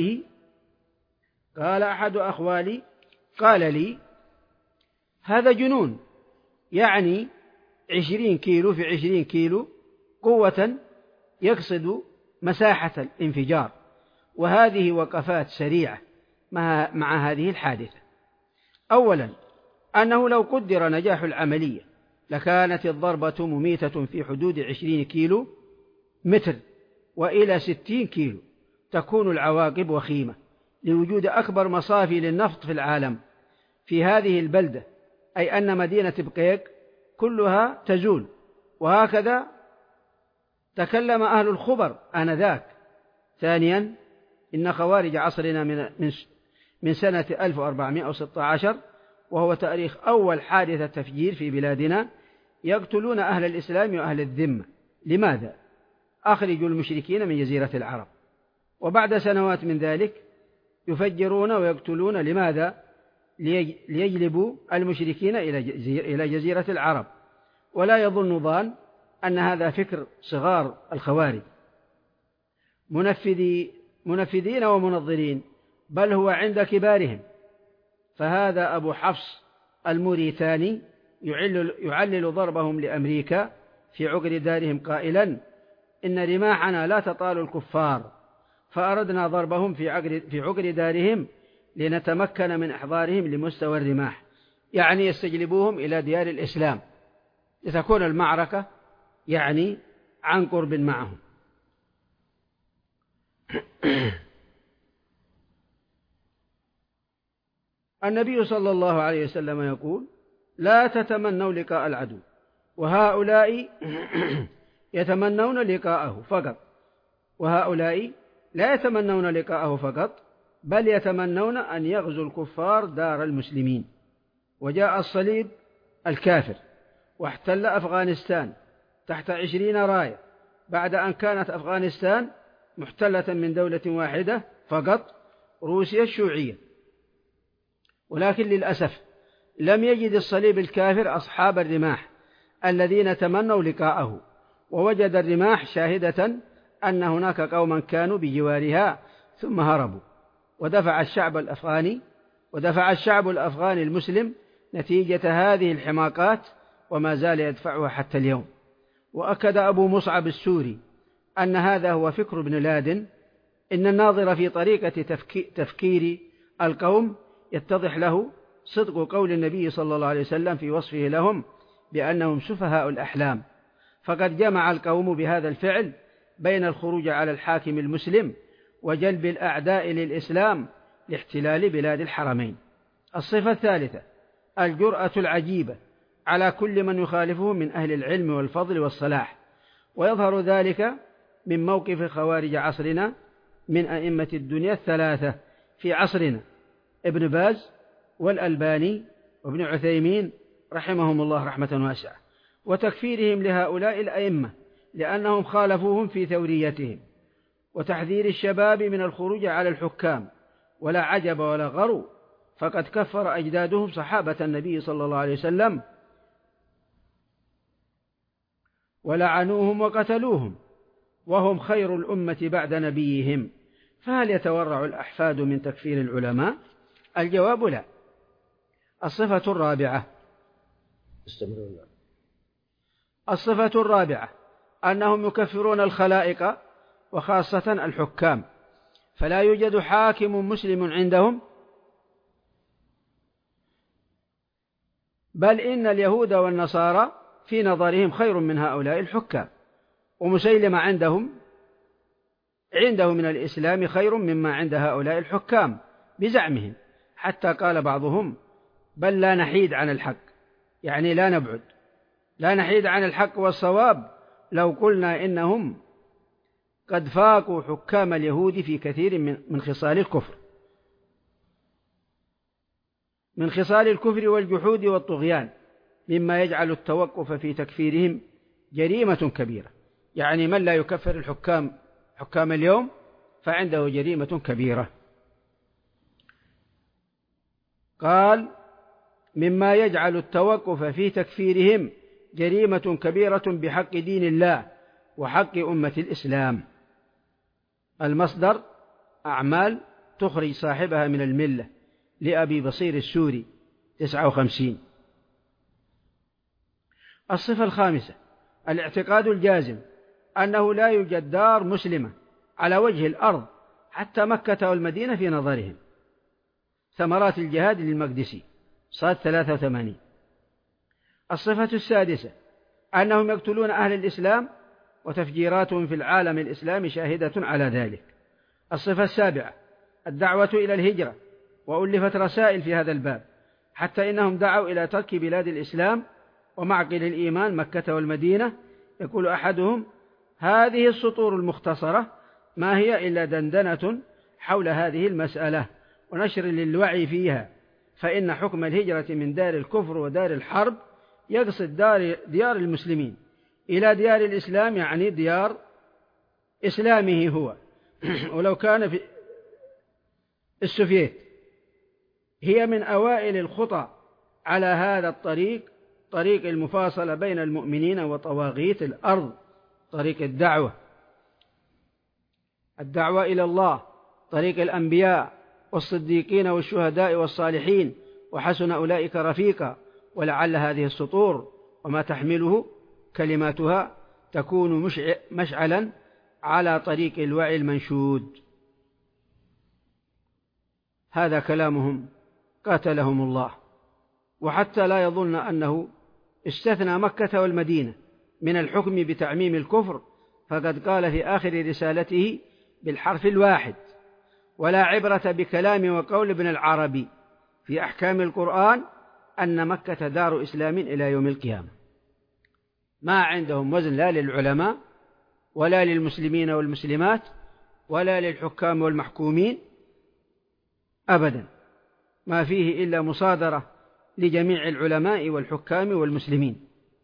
S2: أخوالي قال لي: هذا جنون، يعني 20 كيلو في 20 كيلو قوة يقصد مساحة الانفجار. وهذه وقفات سريعة مع هذه الحادثة. أولا، أنه لو قدر نجاح العملية لكانت الضربة مميتة في حدود 20 كيلو متر وإلى 60 كيلو. تكون العواقب وخيمة لوجود أكبر مصافي للنفط في العالم في هذه البلدة، أي أن مدينة إبقيق كلها تزول. وهكذا تكلم أهل الخبر آنذاك. ثانيا، إن خوارج عصرنا من سنة 1416 وهو تاريخ أول حادثة تفجير في بلادنا يقتلون أهل الإسلام وأهل الذمة. لماذا؟ أخرجوا المشركين من جزيرة العرب، وبعد سنوات من ذلك يفجرون ويقتلون. لماذا؟ ليجلبوا المشركين إلى جزيرة العرب. ولا يظن ظان أن هذا فكر صغار الخوارج منفذين ومنظرين، بل هو عند كبارهم. فهذا أبو حفص الموريتاني يعلل ضربهم لأمريكا في عقر دارهم قائلا: إن رماحنا لا تطال الكفار، فأردنا ضربهم في عقر دارهم لنتمكن من إحضارهم لمستوى الرماح، يعني يستجلبوهم إلى ديار الإسلام لتكون المعركة يعني عن قرب معهم. النبي صلى الله عليه وسلم يقول: لا تتمنوا لقاء العدو، وهؤلاء يتمنون لقاءه فقط، وهؤلاء لا يتمنون لقاءه فقط، بل يتمنون أن يغزو الكفار دار المسلمين. وجاء الصليب الكافر واحتل أفغانستان تحت 20 راية، بعد أن كانت أفغانستان محتلة من دولة واحدة فقط، روسيا الشيوعية. ولكن للأسف لم يجد الصليب الكافر أصحاب الرماح الذين تمنوا لقاءه، ووجد الرماح شاهدة أن هناك قوما كانوا بجوارها ثم هربوا، ودفع الشعب الأفغاني المسلم نتيجة هذه الحماقات، وما زال يدفعها حتى اليوم. وأكد أبو مصعب السوري أن هذا هو فكر ابن لادن. إن الناظر في طريقة تفكير القوم يتضح له صدق قول النبي صلى الله عليه وسلم في وصفه لهم بأنهم سفهاء الأحلام، فقد جمع القوم بهذا الفعل بين الخروج على الحاكم المسلم وجلب الأعداء للإسلام لاحتلال بلاد الحرمين. الصفة الثالثة: الجرأة العجيبة على كل من يخالفه من أهل العلم والفضل والصلاح، ويظهر ذلك من موقف خوارج عصرنا من أئمة الدنيا الثلاثة في عصرنا: ابن باز والألباني وابن عثيمين رحمهم الله رحمة واسعة، وتكفيرهم لهؤلاء الأئمة لأنهم خالفوهم في ثوريتهم، وتحذير الشباب من الخروج على الحكام. ولا عجب ولا غرو، فقد كفر أجدادهم صحابة النبي صلى الله عليه وسلم ولعنوهم وقتلوهم، وهم خير الأمة بعد نبيهم، فهل يتورع الأحفاد من تكفير العلماء؟ الجواب لا. الصفة الرابعة أنهم يكفرون الخلائق وخاصة الحكام، فلا يوجد حاكم مسلم عندهم، بل إن اليهود والنصارى في نظرهم خير من هؤلاء الحكام، ومسيلمة عندهم من الإسلام خير مما عند هؤلاء الحكام بزعمهم، حتى قال بعضهم: بل لا نحيد عن الحق، يعني لا نحيد عن الحق والصواب لو قلنا إنهم قد فاقوا حكام اليهود في كثير من خصال الكفر، والجحود والطغيان، مما يجعل التوقف في تكفيرهم جريمة كبيرة. يعني من لا يكفر حكام اليوم فعنده جريمة كبيرة. قال: مما يجعل التوقف في تكفيرهم جريمة كبيرة بحق دين الله وحق أمة الإسلام. المصدر: أعمال تخرج صاحبها من الملة، لأبي بصير السوري 59. الصفة الخامسة: الاعتقاد الجازم أنه لا يوجد دار مسلمة على وجه الأرض حتى مكة والمدينة في نظرهم. ثمرات الجهاد للمقدسي صاد 83. الصفة السادسة: أنهم يقتلون أهل الإسلام، وتفجيراتهم في العالم الإسلامي شاهدة على ذلك. الصفة السابعة: الدعوة إلى الهجرة، وألفت رسائل في هذا الباب، حتى إنهم دعوا إلى ترك بلاد الإسلام ومعقل الإيمان مكة والمدينة. يقول أحدهم: هذه السطور المختصرة ما هي إلا دندنة حول هذه المسألة ونشر للوعي فيها، فإن حكم الهجرة من دار الكفر ودار الحرب يقصد ديار المسلمين إلى ديار الإسلام، يعني ديار إسلامه هو. ولو كان في السوفييت هي من أوائل الخطى على هذا الطريق، طريق المفاصلة بين المؤمنين وطواغيت الأرض، طريق الدعوة إلى الله، طريق الأنبياء والصديقين والشهداء والصالحين، وحسن أولئك رفيقا. ولعل هذه السطور وما تحمله كلماتها تكون مشعلا على طريق الوعي المنشود. هذا كلامهم قاتلهم الله. وحتى لا يظن أنه استثنى مكة والمدينة من الحكم بتعميم الكفر، فقد قال في آخر رسالته بالحرف الواحد: ولا عبرة بكلام وقول ابن العربي في أحكام القرآن أن مكة دار إسلام إلى يوم القيامة. ما عندهم وزن لا للعلماء ولا للمسلمين والمسلمات ولا للحكام والمحكومين أبدا، ما فيه إلا مصادرة لجميع العلماء والحكام والمسلمين.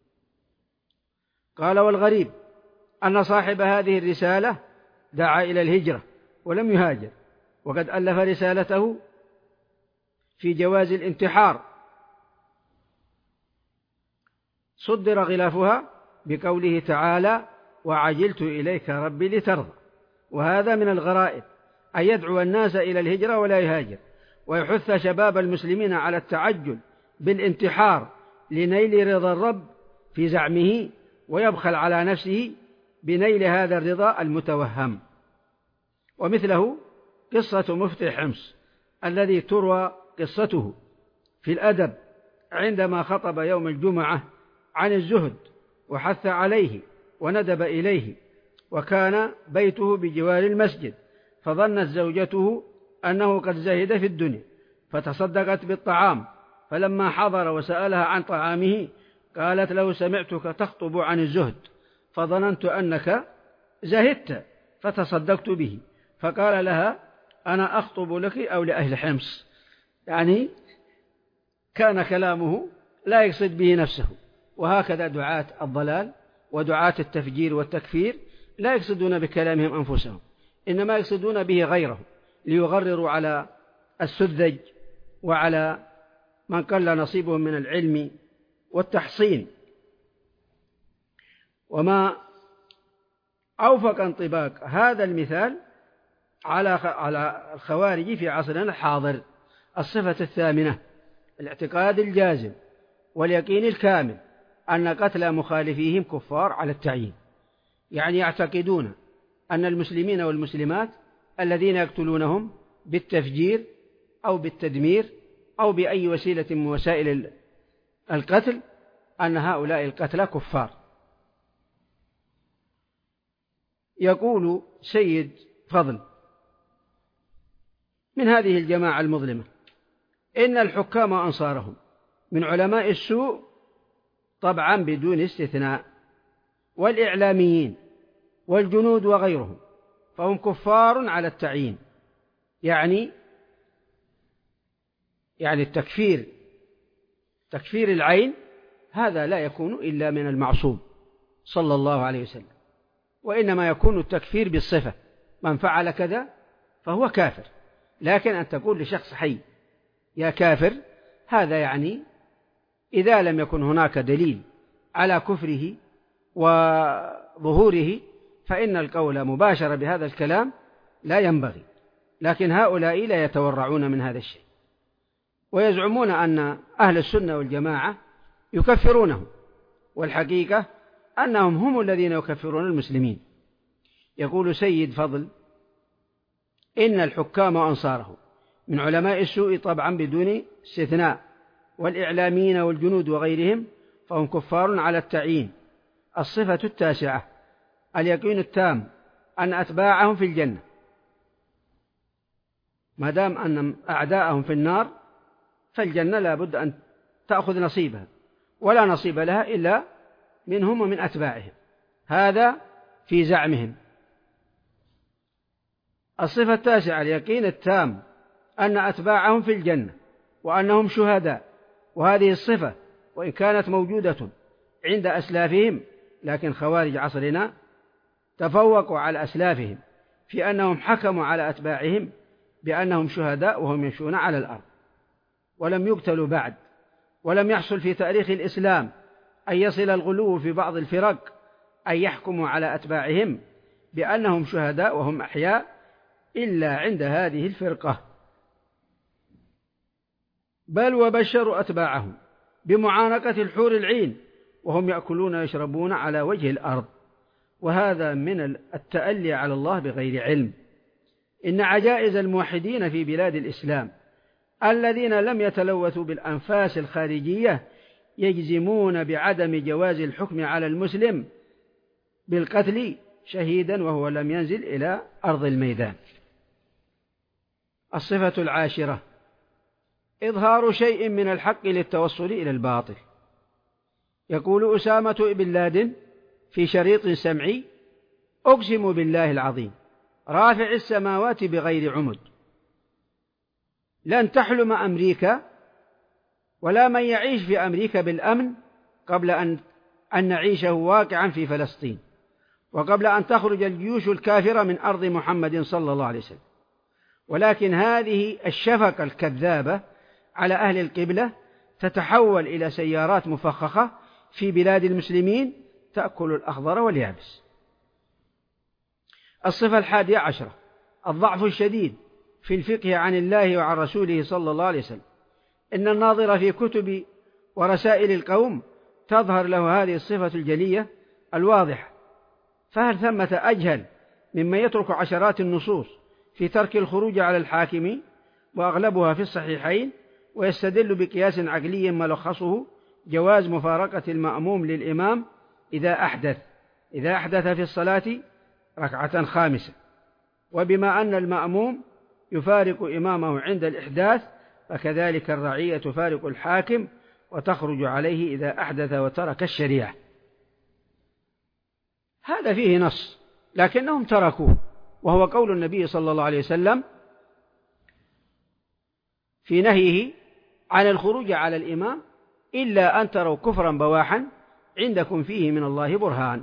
S2: قال: والغريب أن صاحب هذه الرسالة دعا إلى الهجرة ولم يهاجر، وقد ألف رسالته في جواز الانتحار، صدر غلافها بقوله تعالى: وعجلت إليك ربي لترضى. وهذا من الغرائب أن يدعو الناس إلى الهجرة ولا يهاجر، ويحث شباب المسلمين على التعجل بالانتحار لنيل رضا الرب في زعمه، ويبخل على نفسه بنيل هذا الرضا المتوهم. ومثله قصة مفتي حمص الذي تروى قصته في الأدب عندما خطب يوم الجمعة عن الزهد وحث عليه وندب إليه، وكان بيته بجوار المسجد، فظنت زوجته أنه قد زهد في الدنيا فتصدقت بالطعام، فلما حضر وسألها عن طعامه قالت له: سمعتك تخطب عن الزهد فظننت أنك زهدت فتصدقت به. فقال لها: أنا أخطب لك أو لأهل حمص؟ يعني كان كلامه لا يقصد به نفسه. وهكذا دعاة الضلال ودعاة التفجير والتكفير لا يقصدون بكلامهم أنفسهم، إنما يقصدون به غيره ليغرروا على السذج وعلى من قل نصيبهم من العلم والتحصين. وما أوفق انطباق هذا المثال على الخوارج في عصرنا الحاضر. الصفة الثامنة: الاعتقاد الجازم واليقين الكامل أن قتل مخالفيهم كفار على التعيين، يعني يعتقدون أن المسلمين والمسلمات الذين يقتلونهم بالتفجير أو بالتدمير أو بأي وسيلة من وسائل القتل أن هؤلاء القتلى كفار. يقول سيد فضل من هذه الجماعة المظلمة: إن الحكام وأنصارهم من علماء السوء طبعا بدون استثناء، والإعلاميين والجنود وغيرهم، فهم كفار على التعيين. يعني التكفير، تكفير العين، هذا لا يكون إلا من المعصوم صلى الله عليه وسلم، وإنما يكون التكفير بالصفة: من فعل كذا فهو كافر. لكن أن تقول لشخص حي يا كافر، هذا يعني إذا لم يكن هناك دليل على كفره وظهوره فإن القول مباشرة بهذا الكلام لا ينبغي. لكن هؤلاء لا يتورعون من هذا الشيء، ويزعمون أن أهل السنة والجماعة يكفرونهم، والحقيقة أنهم هم الذين يكفرون المسلمين. يقول سيد فضل: إن الحكام وأنصارهم من علماء السوء طبعا بدون استثناء، والإعلاميين والجنود وغيرهم، فهم كفار على التعيين. الصفة التاسعة: اليقين التام أن أتباعهم في الجنة، ما دام أن أعداءهم في النار فالجنة لا بد أن تأخذ نصيبها، ولا نصيب لها إلا منهم ومن أتباعهم، هذا في زعمهم. الصفة التاسعة: اليقين التام أن أتباعهم في الجنة وأنهم شهداء. وهذه الصفة وإن كانت موجودة عند أسلافهم، لكن خوارج عصرنا تفوقوا على أسلافهم في أنهم حكموا على أتباعهم بأنهم شهداء وهم يمشون على الأرض ولم يقتلوا بعد. ولم يحصل في تاريخ الإسلام أن يصل الغلو في بعض الفرق أن يحكموا على أتباعهم بأنهم شهداء وهم أحياء إلا عند هذه الفرقة، بل وبشروا أتباعهم بمعانقة الحور العين وهم يأكلون ويشربون على وجه الأرض، وهذا من التألي على الله بغير علم. إن عجائز الموحدين في بلاد الإسلام الذين لم يتلوثوا بالأنفاس الخارجية يجزمون بعدم جواز الحكم على المسلم بالقتل شهيدا وهو لم ينزل إلى أرض الميدان. الصفة 10: إظهار شيء من الحق للتوصل إلى الباطل. يقول أسامة بن لادن في شريط سمعي: أقسم بالله العظيم رافع السماوات بغير عمد لن تحلم أمريكا ولا من يعيش في أمريكا بالأمن قبل أن نعيشه واقعا في فلسطين، وقبل أن تخرج الجيوش الكافرة من أرض محمد صلى الله عليه وسلم. ولكن هذه الشفقة الكذابة على أهل القبلة تتحول إلى سيارات مفخخة في بلاد المسلمين تأكل الأخضر واليابس. الصفة 11: الضعف الشديد في الفقه عن الله وعن رسوله صلى الله عليه وسلم. إن الناظر في كتب ورسائل القوم تظهر له هذه الصفة الجلية الواضحة، فهل ثمة أجهل مما يترك عشرات النصوص في ترك الخروج على الحاكم وأغلبها في الصحيحين، ويستدل بقياس عقلي ملخصه جواز مفارقة المأموم للإمام إذا أحدث في الصلاة ركعة خامسة، وبما أن المأموم يفارق إمامه عند الإحداث فكذلك الرعية تفارق الحاكم وتخرج عليه إذا أحدث وترك الشريعة. هذا فيه نص لكنهم تركوه، وهو قول النبي صلى الله عليه وسلم في نهيه عن الخروج على الإمام إلا أن تروا كفرا بواحا عندكم فيه من الله برهان.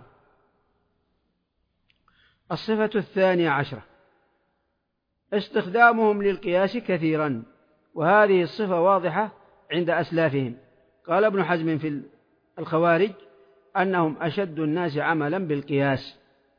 S2: الصفة 12: استخدامهم للقياس كثيرا، وهذه الصفة واضحة عند أسلافهم. قال ابن حزم في الخوارج أنهم أشد الناس عملا بالقياس.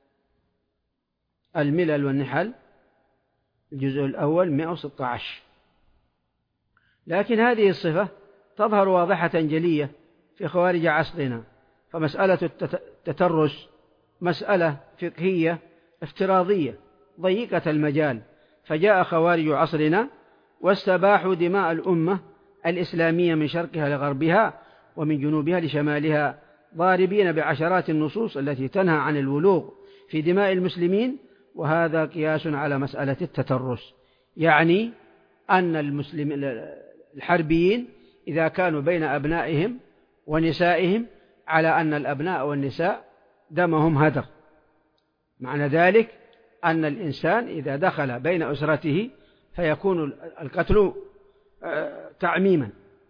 S2: الملل والنحل الجزء الأول 116. لكن هذه الصفة تظهر واضحة جلية في خوارج عصرنا، فمسألة التترس مسألة فقهية افتراضية ضيقة المجال، فجاء خوارج عصرنا واستباحوا دماء الأمة الإسلامية من شرقها لغربها ومن جنوبها لشمالها، ضاربين بعشرات النصوص التي تنهى عن الولوغ في دماء المسلمين، وهذا قياس على مسألة التترس. يعني أن الحربيين إذا كانوا بين أبنائهم ونسائهم على أن الأبناء والنساء دمهم هدر، معنى ذلك أن الإنسان إذا دخل بين أسرته فيكون القتل تعميما،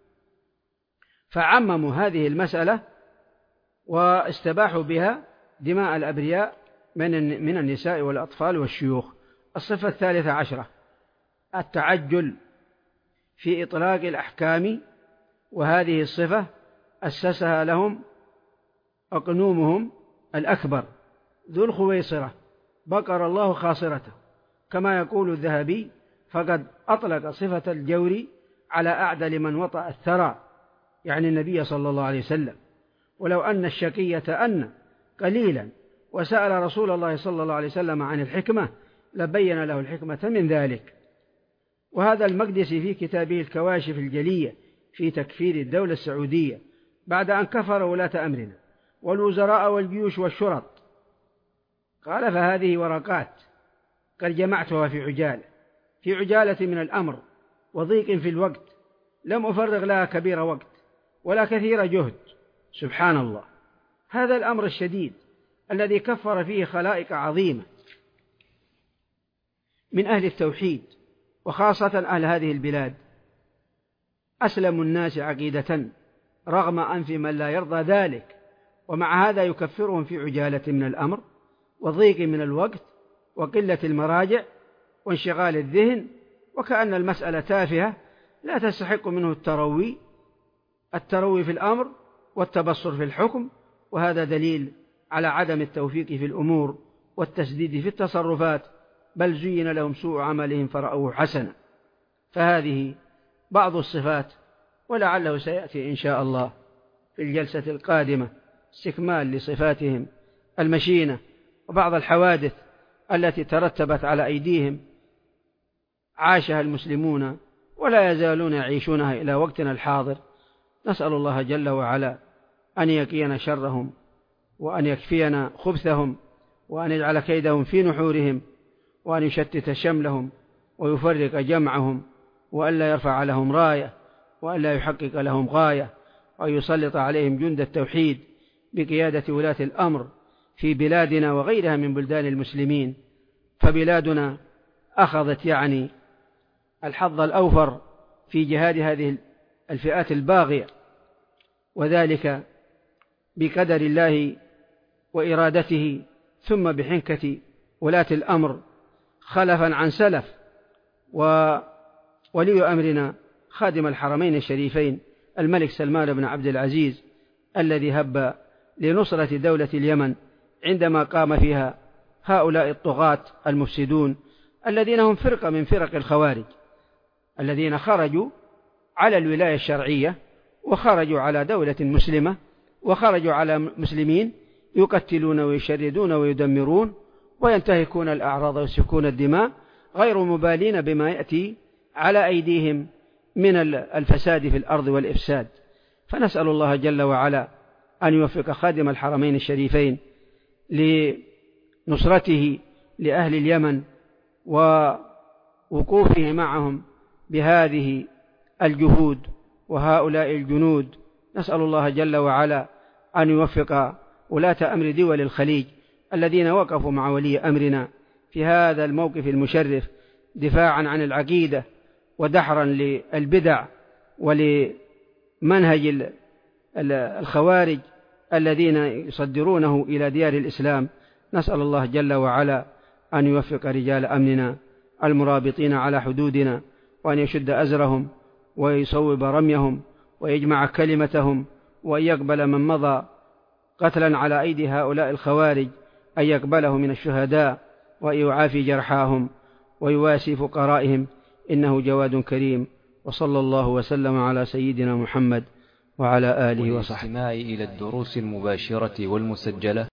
S2: فعمموا هذه المسألة واستباحوا بها دماء الأبرياء من النساء والأطفال والشيوخ. الصفة 13: التعجل في إطلاق الأحكام، وهذه الصفة أسسها لهم أقنومهم الأكبر ذو الخويصرة بقر الله خاصرته، كما يقول الذهبي: فقد أطلق صفة الجور على أعدل من وطأ الثرى، يعني النبي صلى الله عليه وسلم. ولو أن الشقي تأنى قليلا وسأل رسول الله صلى الله عليه وسلم عن الحكمة لبين له الحكمة من ذلك. وهذا المقدسي في كتابه الكواشف الجلية في تكفير الدولة السعودية بعد أن كفر ولاة أمرنا والوزراء والجيوش والشرط، قال: فهذه ورقات قد جمعتها في عجالة من الأمر وضيق في الوقت، لم أفرغ لها كبير وقت ولا كثير جهد. سبحان الله، هذا الأمر الشديد الذي كفر فيه خلائق عظيمة من أهل التوحيد وخاصة أهل هذه البلاد، أسلم الناس عقيدة رغم أنف من لا يرضى ذلك، ومع هذا يكفرهم في عجالة من الأمر وضيق من الوقت وقلة المراجع وانشغال الذهن، وكأن المسألة تافهة لا تستحق منه التروي في الأمر والتبصر في الحكم. وهذا دليل على عدم التوفيق في الأمور والتسديد في التصرفات، بل زين لهم سوء عملهم فرأوه حسنا. فهذه بعض الصفات، ولعله سيأتي إن شاء الله في الجلسة القادمة استكمال لصفاتهم المشينة وبعض الحوادث التي ترتبت على أيديهم عاشها المسلمون ولا يزالون يعيشونها إلى وقتنا الحاضر. نسأل الله جل وعلا أن يقينا شرهم وأن يكفينا خبثهم وأن يجعل كيدهم في نحورهم، وأن يشتت شملهم ويفرق جمعهم، وأن لا يرفع لهم راية، وأن لا يحقق لهم غاية، وأن يسلط عليهم جند التوحيد بقيادة ولاة الأمر في بلادنا وغيرها من بلدان المسلمين. فبلادنا أخذت الحظ الأوفر في جهاد هذه الفئات الباغية، وذلك بقدر الله وإرادته، ثم بحنكة ولاة الأمر خلفا عن سلف. وولي أمرنا خادم الحرمين الشريفين الملك سلمان بن عبد العزيز الذي هب لنصرة دولة اليمن عندما قام فيها هؤلاء الطغاة المفسدون الذين هم فرقة من فرق الخوارج، الذين خرجوا على الولاية الشرعية، وخرجوا على دولة مسلمة، وخرجوا على مسلمين يقتلون ويشردون ويدمرون وينتهكون الأعراض ويسفكون الدماء، غير مبالين بما يأتي على أيديهم من الفساد في الأرض والإفساد. فنسأل الله جل وعلا أن يوفق خادم الحرمين الشريفين لنصرته لأهل اليمن ووقوفه معهم بهذه الجهود وهؤلاء الجنود. نسأل الله جل وعلا أن يوفق ولاة أمر دول الخليج الذين وقفوا مع ولي أمرنا في هذا الموقف المشرف دفاعا عن العقيدة ودحرا للبدع ولمنهج الخوارج الذين يصدرونه إلى ديار الإسلام. نسأل الله جل وعلا أن يوفق رجال أمننا المرابطين على حدودنا، وأن يشد أزرهم ويصوب رميهم ويجمع كلمتهم، وأن يقبل من مضى قتلا على أيدي هؤلاء الخوارج، أن يقبله من الشهداء، وأن يعافي جرحاهم ويواسي فقرائهم، إنه جواد كريم. وصلى الله وسلم على سيدنا محمد وعلى آله وصحبه.
S3: والاستماع إلى الدروس المباشرة والمسجلة